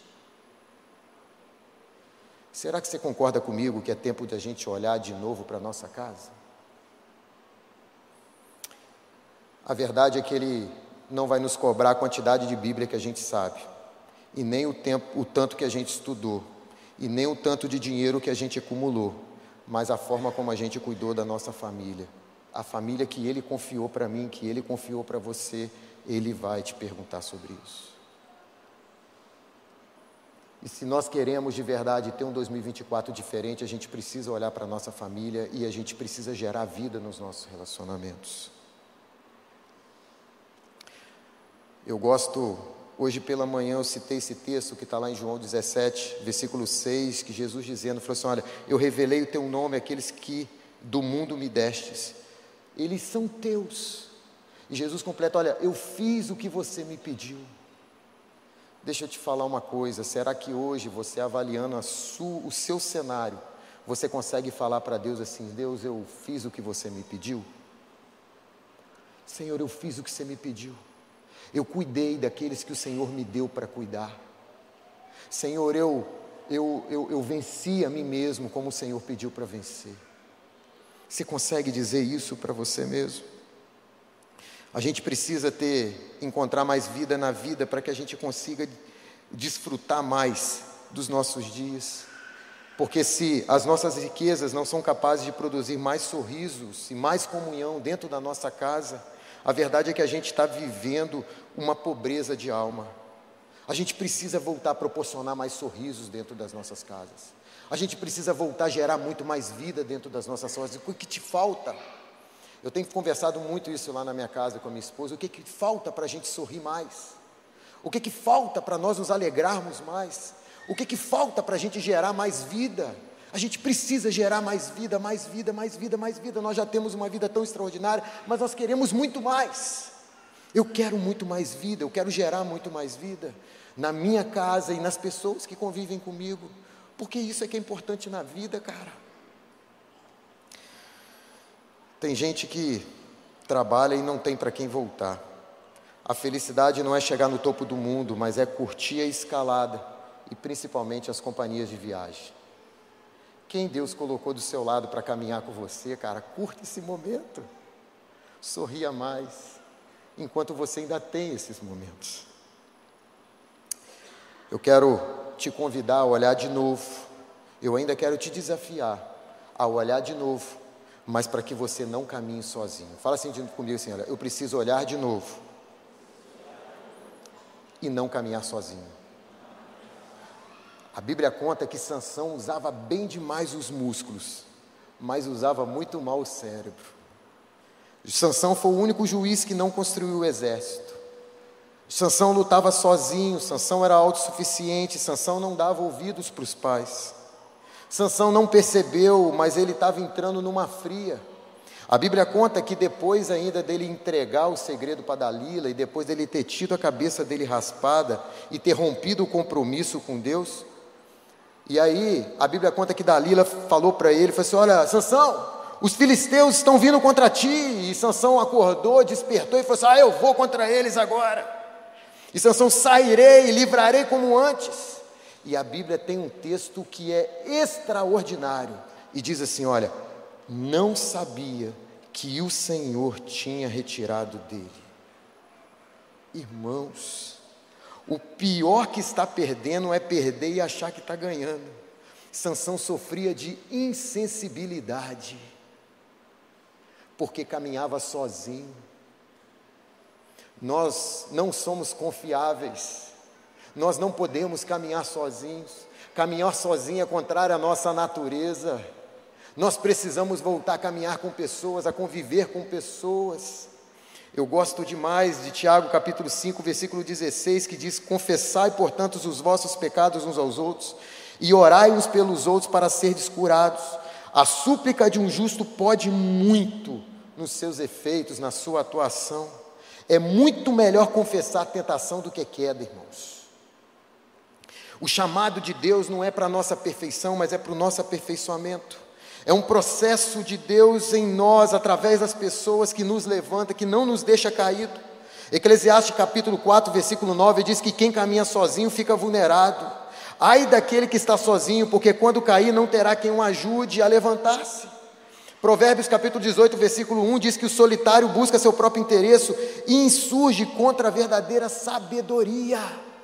Será que você concorda comigo que é tempo de a gente olhar de novo para a nossa casa? A verdade é que Ele não vai nos cobrar a quantidade de Bíblia que a gente sabe, e nem o tempo, o tanto que a gente estudou, e nem o tanto de dinheiro que a gente acumulou, mas a forma como a gente cuidou da nossa família. A família que Ele confiou para mim, que Ele confiou para você, Ele vai te perguntar sobre isso. E se nós queremos de verdade ter um dois mil e vinte e quatro diferente, a gente precisa olhar para a nossa família e a gente precisa gerar vida nos nossos relacionamentos. Eu gosto, hoje pela manhã eu citei esse texto que está lá em João dezessete, versículo seis, que Jesus dizendo, falou assim, olha, eu revelei o teu nome àqueles que do mundo me destes. Eles são teus. E Jesus completa, olha, eu fiz o que você me pediu. Deixa eu te falar uma coisa, será que hoje você avaliando a sua, o seu cenário, você consegue falar para Deus assim, Deus, eu fiz o que você me pediu? Senhor, eu fiz o que você me pediu. Eu cuidei daqueles que o Senhor me deu para cuidar. Senhor, eu, eu, eu, eu venci a mim mesmo como o Senhor pediu para vencer. Você consegue dizer isso para você mesmo? A gente precisa ter, encontrar mais vida na vida para que a gente consiga desfrutar mais dos nossos dias. Porque se as nossas riquezas não são capazes de produzir mais sorrisos e mais comunhão dentro da nossa casa, a verdade é que a gente está vivendo uma pobreza de alma. A gente precisa voltar a proporcionar mais sorrisos dentro das nossas casas. A gente precisa voltar a gerar muito mais vida dentro das nossas casas. O que te falta? Eu tenho conversado muito isso lá na minha casa com a minha esposa. O que, que falta para a gente sorrir mais? O que, que falta para nós nos alegrarmos mais? O que, que falta para a gente gerar mais vida? A gente precisa gerar mais vida, mais vida, mais vida, mais vida. Nós já temos uma vida tão extraordinária, mas nós queremos muito mais. Eu quero muito mais vida, eu quero gerar muito mais vida na minha casa e nas pessoas que convivem comigo. porque isso é que é importante na vida, cara. Tem gente que trabalha e não tem para quem voltar. A felicidade não é chegar no topo do mundo, mas é curtir a escalada e principalmente as companhias de viagem. Quem Deus colocou do seu lado para caminhar com você, cara, curte esse momento. Sorria mais, enquanto você ainda tem esses momentos. Eu quero te convidar a olhar de novo. Eu ainda quero te desafiar a olhar de novo, mas para que você não caminhe sozinho. Fala assim comigo assim, olha, eu preciso olhar de novo e não caminhar sozinho. A Bíblia conta que Sansão usava bem demais os músculos, mas usava muito mal o cérebro. Sansão foi o único juiz que não construiu o exército. Sansão lutava sozinho, Sansão era autossuficiente, Sansão não dava ouvidos para os pais. Sansão não percebeu, mas ele estava entrando numa fria. A Bíblia conta que depois ainda dele entregar o segredo para Dalila, e depois dele ter tido a cabeça dele raspada, e ter rompido o compromisso com Deus, e aí a Bíblia conta que Dalila falou para ele, falou assim, olha, Sansão, os filisteus estão vindo contra ti, e Sansão acordou, despertou e falou assim, ah, eu vou contra eles agora, e Sansão, sairei, livrarei como antes. E a Bíblia tem um texto que é extraordinário, e diz assim, olha, não sabia que o Senhor tinha retirado dele. Irmãos, o pior que está perdendo é perder e achar que está ganhando. Sansão sofria de insensibilidade, porque caminhava sozinho. Nós não somos confiáveis, nós não podemos caminhar sozinhos. Caminhar sozinho é contrário à nossa natureza. Nós precisamos voltar a caminhar com pessoas, a conviver com pessoas. Eu gosto demais de Tiago capítulo cinco, versículo dezesseis, que diz, confessai, portanto, os vossos pecados uns aos outros, e orai uns pelos outros para serdes curados. A súplica de um justo pode muito nos seus efeitos, na sua atuação. É muito melhor confessar tentação do que queda, irmãos. O chamado de Deus não é para a nossa perfeição, mas é para o nosso aperfeiçoamento. É um processo de Deus em nós, através das pessoas, que nos levanta, que não nos deixa caído. Eclesiastes capítulo quatro, versículo nove, diz que quem caminha sozinho fica vulnerado. Ai daquele que está sozinho, porque quando cair não terá quem o ajude a levantar-se. Provérbios capítulo dezoito, versículo um, diz que o solitário busca seu próprio interesse e insurge contra a verdadeira sabedoria.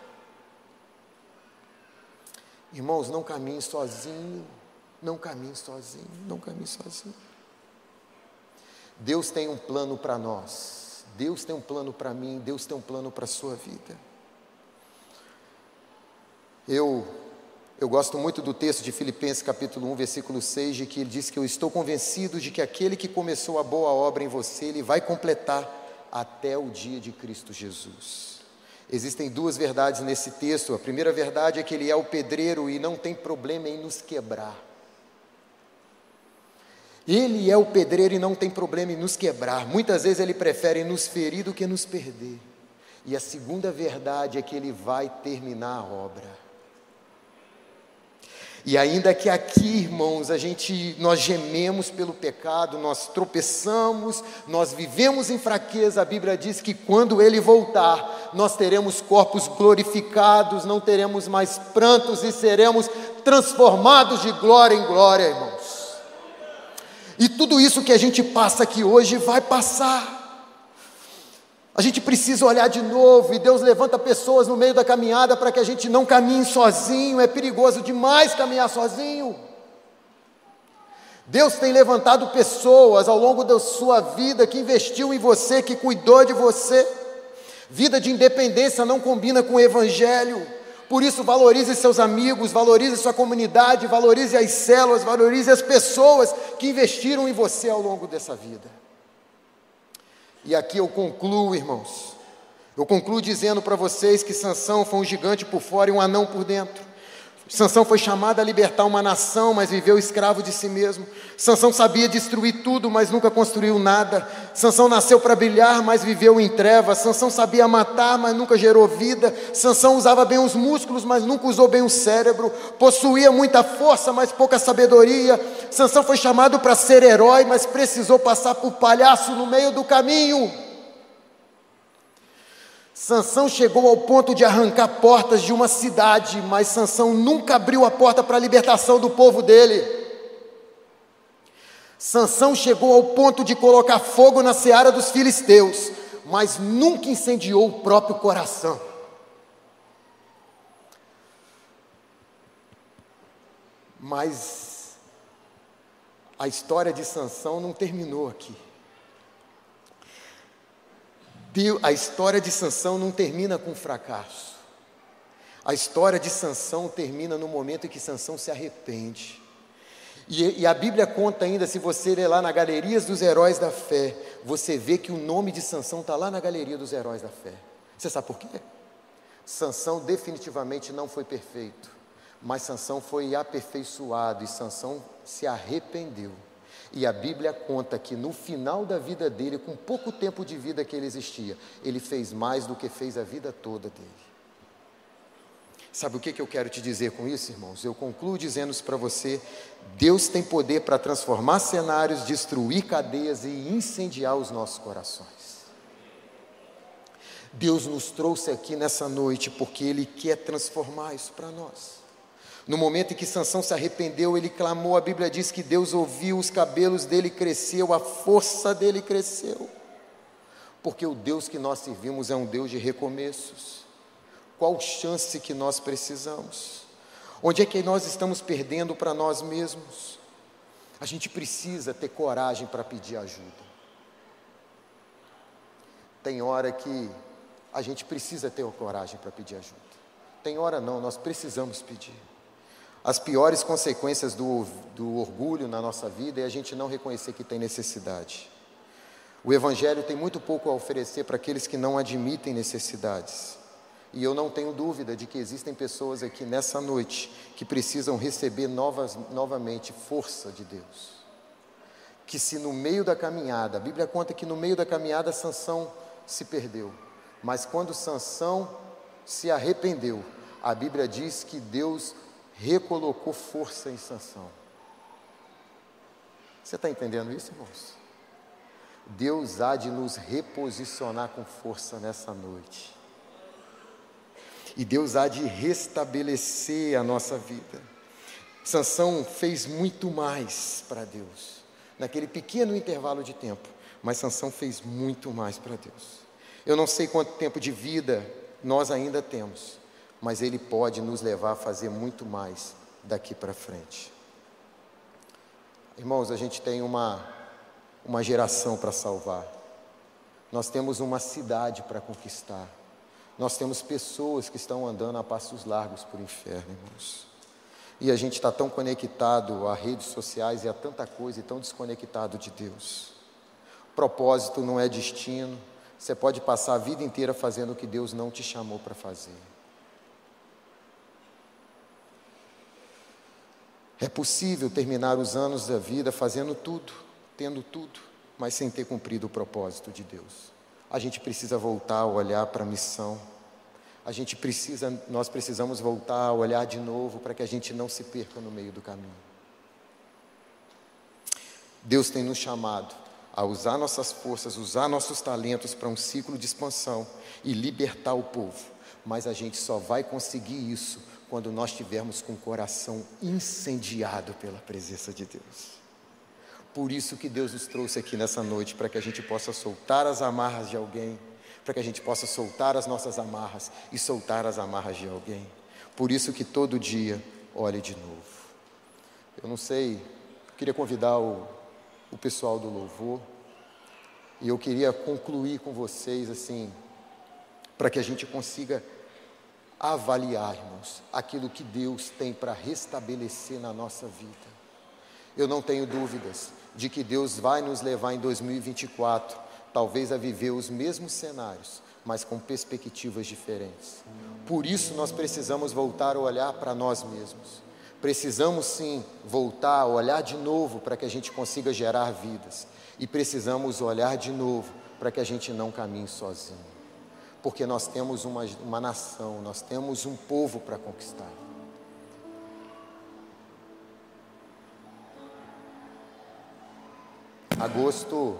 Irmãos, não caminhe sozinho. Não caminhe sozinho, não caminhe sozinho. Deus tem um plano para nós, Deus tem um plano para mim, Deus tem um plano para a sua vida. Eu, eu gosto muito do texto de Filipenses capítulo um, versículo seis, de que ele diz que eu estou convencido de que aquele que começou a boa obra em você, ele vai completar até o dia de Cristo Jesus. Existem duas verdades nesse texto. A primeira verdade é que ele é o pedreiro e não tem problema em nos quebrar. Ele é o pedreiro e não tem problema em nos quebrar. Muitas vezes ele prefere nos ferir do que nos perder. E a segunda verdade é que ele vai terminar a obra. E ainda que aqui, irmãos, a gente, nós gememos pelo pecado, nós tropeçamos, nós vivemos em fraqueza, a Bíblia diz que quando ele voltar, nós teremos corpos glorificados, não teremos mais prantos e seremos transformados de glória em glória, irmãos. E tudo isso que a gente passa aqui hoje vai passar. A gente precisa olhar de novo, e Deus levanta pessoas no meio da caminhada para que a gente não caminhe sozinho. É perigoso demais caminhar sozinho. Deus tem levantado pessoas ao longo da sua vida, que investiu em você, que cuidou de você. Vida de independência não combina com o evangelho. Por isso, valorize seus amigos, valorize sua comunidade, valorize as células, valorize as pessoas que investiram em você ao longo dessa vida. E aqui eu concluo, irmãos, eu concluo dizendo para vocês que Sansão foi um gigante por fora e um anão por dentro. Sansão foi chamado a libertar uma nação, mas viveu escravo de si mesmo. Sansão sabia destruir tudo, mas nunca construiu nada. Sansão nasceu para brilhar, mas viveu em trevas. Sansão sabia matar, mas nunca gerou vida. Sansão usava bem os músculos, mas nunca usou bem o cérebro. Possuía muita força, mas pouca sabedoria. Sansão foi chamado para ser herói, mas precisou passar por palhaço no meio do caminho. Sansão chegou ao ponto de arrancar portas de uma cidade, mas Sansão nunca abriu a porta para a libertação do povo dele. Sansão chegou ao ponto de colocar fogo na seara dos filisteus, mas nunca incendiou o próprio coração. Mas a história de Sansão não terminou aqui. A história de Sansão não termina com fracasso. A história de Sansão termina no momento em que Sansão se arrepende. E, e a Bíblia conta ainda, se você ler lá na Galerias dos Heróis da Fé, você vê que o nome de Sansão está lá na Galeria dos Heróis da Fé. Você sabe por quê? Sansão definitivamente não foi perfeito, mas Sansão foi aperfeiçoado e Sansão se arrependeu. E a Bíblia conta que no final da vida dele, com pouco tempo de vida que ele existia, ele fez mais do que fez a vida toda dele. Sabe o que que eu quero te dizer com isso, irmãos? Eu concluo dizendo isso para você: Deus tem poder para transformar cenários, destruir cadeias e incendiar os nossos corações. Deus nos trouxe aqui nessa noite porque Ele quer transformar isso para nós. No momento em que Sansão se arrependeu, ele clamou, a Bíblia diz que Deus ouviu, os cabelos dele cresceu, a força dele cresceu. Porque o Deus que nós servimos é um Deus de recomeços. Qual chance que nós precisamos? Onde é que nós estamos perdendo para nós mesmos? A gente precisa ter coragem para pedir ajuda. Tem hora que a gente precisa ter coragem para pedir ajuda. Tem hora não, nós precisamos pedir. As piores consequências do, do orgulho na nossa vida é a gente não reconhecer que tem necessidade. O Evangelho tem muito pouco a oferecer para aqueles que não admitem necessidades. E eu não tenho dúvida de que existem pessoas aqui nessa noite que precisam receber novas, novamente força de Deus. Que se no meio da caminhada, a Bíblia conta que no meio da caminhada Sansão se perdeu. Mas quando Sansão se arrependeu, a Bíblia diz que Deus recolocou força em Sansão. Você está entendendo isso, irmãos? Deus há de nos reposicionar com força nessa noite. E Deus há de restabelecer a nossa vida. Sansão fez muito mais para Deus, naquele pequeno intervalo de tempo, mas Sansão fez muito mais para Deus. Eu não sei quanto tempo de vida nós ainda temos, mas Ele pode nos levar a fazer muito mais daqui para frente. Irmãos, a gente tem uma, uma geração para salvar. Nós temos uma cidade para conquistar. Nós temos pessoas que estão andando a passos largos por inferno, irmãos. E a gente está tão conectado a redes sociais e a tanta coisa, e tão desconectado de Deus. Propósito não é destino. Você pode passar a vida inteira fazendo o que Deus não te chamou para fazer. É possível terminar os anos da vida fazendo tudo, tendo tudo, mas sem ter cumprido o propósito de Deus. A gente precisa voltar a olhar para a missão. A gente precisa, nós precisamos voltar a olhar de novo para que a gente não se perca no meio do caminho. Deus tem nos chamado a usar nossas forças, usar nossos talentos para um ciclo de expansão e libertar o povo. Mas a gente só vai conseguir isso quando nós estivermos com o coração incendiado pela presença de Deus. Por isso que Deus nos trouxe aqui nessa noite, para que a gente possa soltar as amarras de alguém, para que a gente possa soltar as nossas amarras e soltar as amarras de alguém. Por isso que todo dia olhe de novo. Eu não sei, eu queria convidar o, o pessoal do louvor, e eu queria concluir com vocês assim, para que a gente consiga avaliar, irmãos, aquilo que Deus tem para restabelecer na nossa vida. Eu não tenho dúvidas de que Deus vai nos levar em dois mil e vinte e quatro, talvez a viver os mesmos cenários, mas com perspectivas diferentes. Por isso nós precisamos voltar a olhar para nós mesmos. Precisamos sim voltar a olhar de novo para que a gente consiga gerar vidas. E precisamos olhar de novo para que a gente não caminhe sozinho. Porque nós temos uma, uma nação, nós temos um povo para conquistar. Agosto,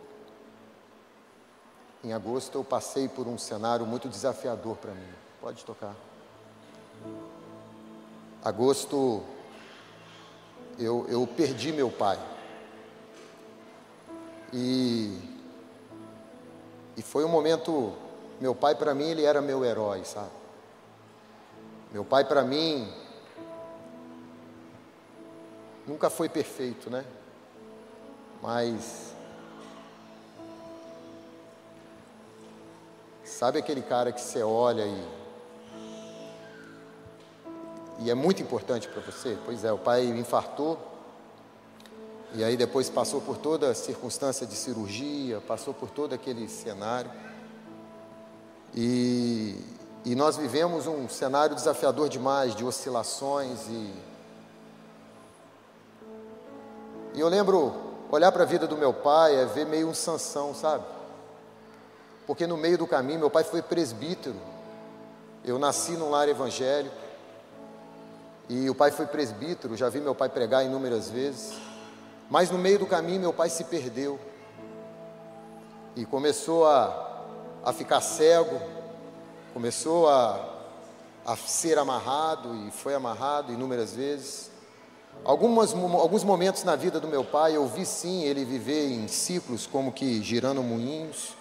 em agosto eu passei por um cenário muito desafiador para mim. Pode tocar. Agosto, eu, eu perdi meu pai. E, e foi um momento, meu pai para mim, ele era meu herói, sabe? Meu pai para mim, nunca foi perfeito, né? Mas, sabe aquele cara que você olha e, e é muito importante para você? Pois é, o pai infartou, e aí depois passou por toda a circunstância de cirurgia, passou por todo aquele cenário, e, e nós vivemos um cenário desafiador demais, de oscilações, e, e eu lembro... Olhar para a vida do meu pai é ver meio um Sansão, sabe? Porque no meio do caminho, meu pai foi presbítero. Eu nasci num lar evangélico. E o pai foi presbítero, já vi meu pai pregar inúmeras vezes. Mas no meio do caminho, meu pai se perdeu. E começou a, a ficar cego. Começou a, a ser amarrado e foi amarrado inúmeras vezes. Algumas, alguns momentos na vida do meu pai, eu vi sim ele viver em ciclos como que girando moinhos.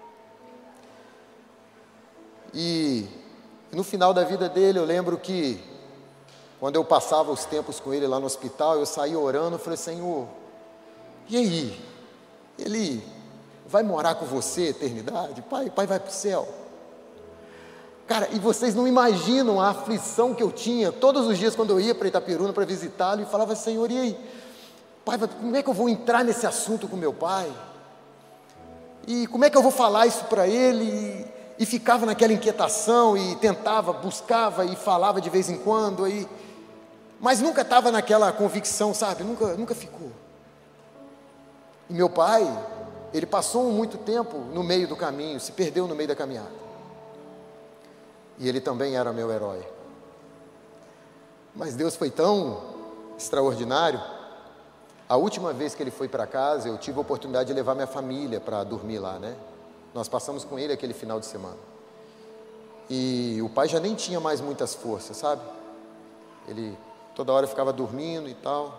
E no final da vida dele, eu lembro que, quando eu passava os tempos com ele lá no hospital, eu saía orando, eu falei, Senhor, e aí? Ele vai morar com você, eternidade? Pai, pai vai para o céu. Cara, e vocês não imaginam a aflição que eu tinha todos os dias quando eu ia para Itaperuna para visitá-lo e falava, Senhor, e aí? Pai, como é que eu vou entrar nesse assunto com meu pai? E como é que eu vou falar isso para ele? E, e ficava naquela inquietação e tentava, buscava e falava de vez em quando, aí, mas nunca estava naquela convicção, sabe? Nunca, nunca ficou. E meu pai, ele passou muito tempo no meio do caminho, se perdeu no meio da caminhada. E ele também era meu herói. Mas Deus foi tão extraordinário. A última vez que ele foi para casa, eu tive a oportunidade de levar minha família para dormir lá, né? Nós passamos com ele aquele final de semana. E o pai já nem tinha mais muitas forças, sabe? Ele toda hora ficava dormindo e tal.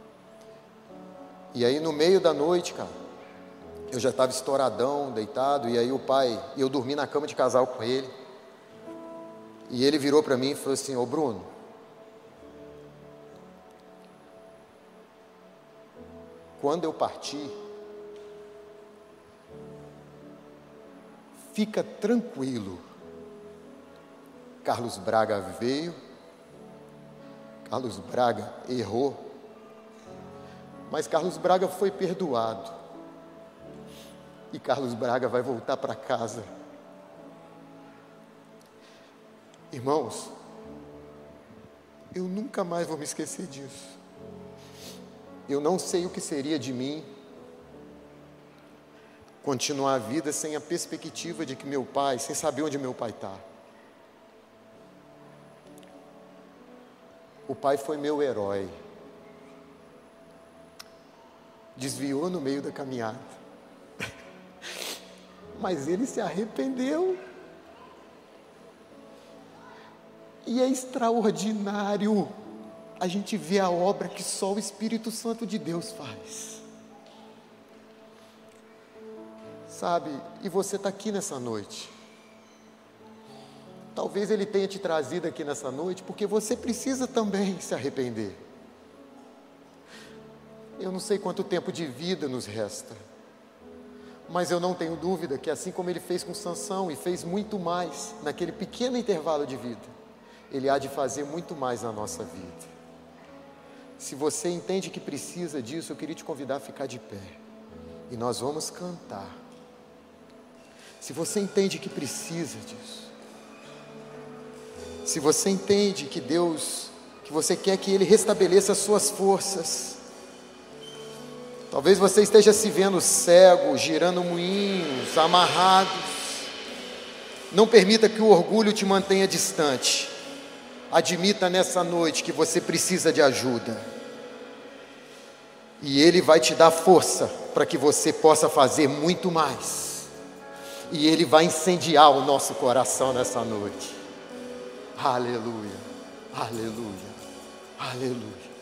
E aí no meio da noite, cara, eu já estava estouradão, deitado. E aí o pai, eu dormi na cama de casal com ele. E ele virou para mim e falou assim, ô Bruno, quando eu partir, fica tranquilo. Carlos Braga veio, Carlos Braga errou, mas Carlos Braga foi perdoado. E Carlos Braga vai voltar para casa. Irmãos, eu nunca mais vou me esquecer disso. Eu não sei o que seria de mim continuar a vida sem a perspectiva de que meu pai, sem saber onde meu pai está. O pai foi meu herói. Desviou no meio da caminhada. Mas ele se arrependeu. E é extraordinário a gente ver a obra que só o Espírito Santo de Deus faz. Sabe, e você está aqui nessa noite. Talvez Ele tenha te trazido aqui nessa noite, porque você precisa também se arrepender. Eu não sei quanto tempo de vida nos resta, mas eu não tenho dúvida que assim como Ele fez com Sansão, e fez muito mais naquele pequeno intervalo de vida, Ele há de fazer muito mais na nossa vida. Se você entende que precisa disso, eu queria te convidar a ficar de pé. E nós vamos cantar. Se você entende que precisa disso, se você entende que Deus, que você quer que Ele restabeleça as suas forças, talvez você esteja se vendo cego, girando moinhos, amarrados. Não permita que o orgulho te mantenha distante. Admita nessa noite que você precisa de ajuda. E Ele vai te dar força para que você possa fazer muito mais. E Ele vai incendiar o nosso coração nessa noite. Aleluia, aleluia, aleluia.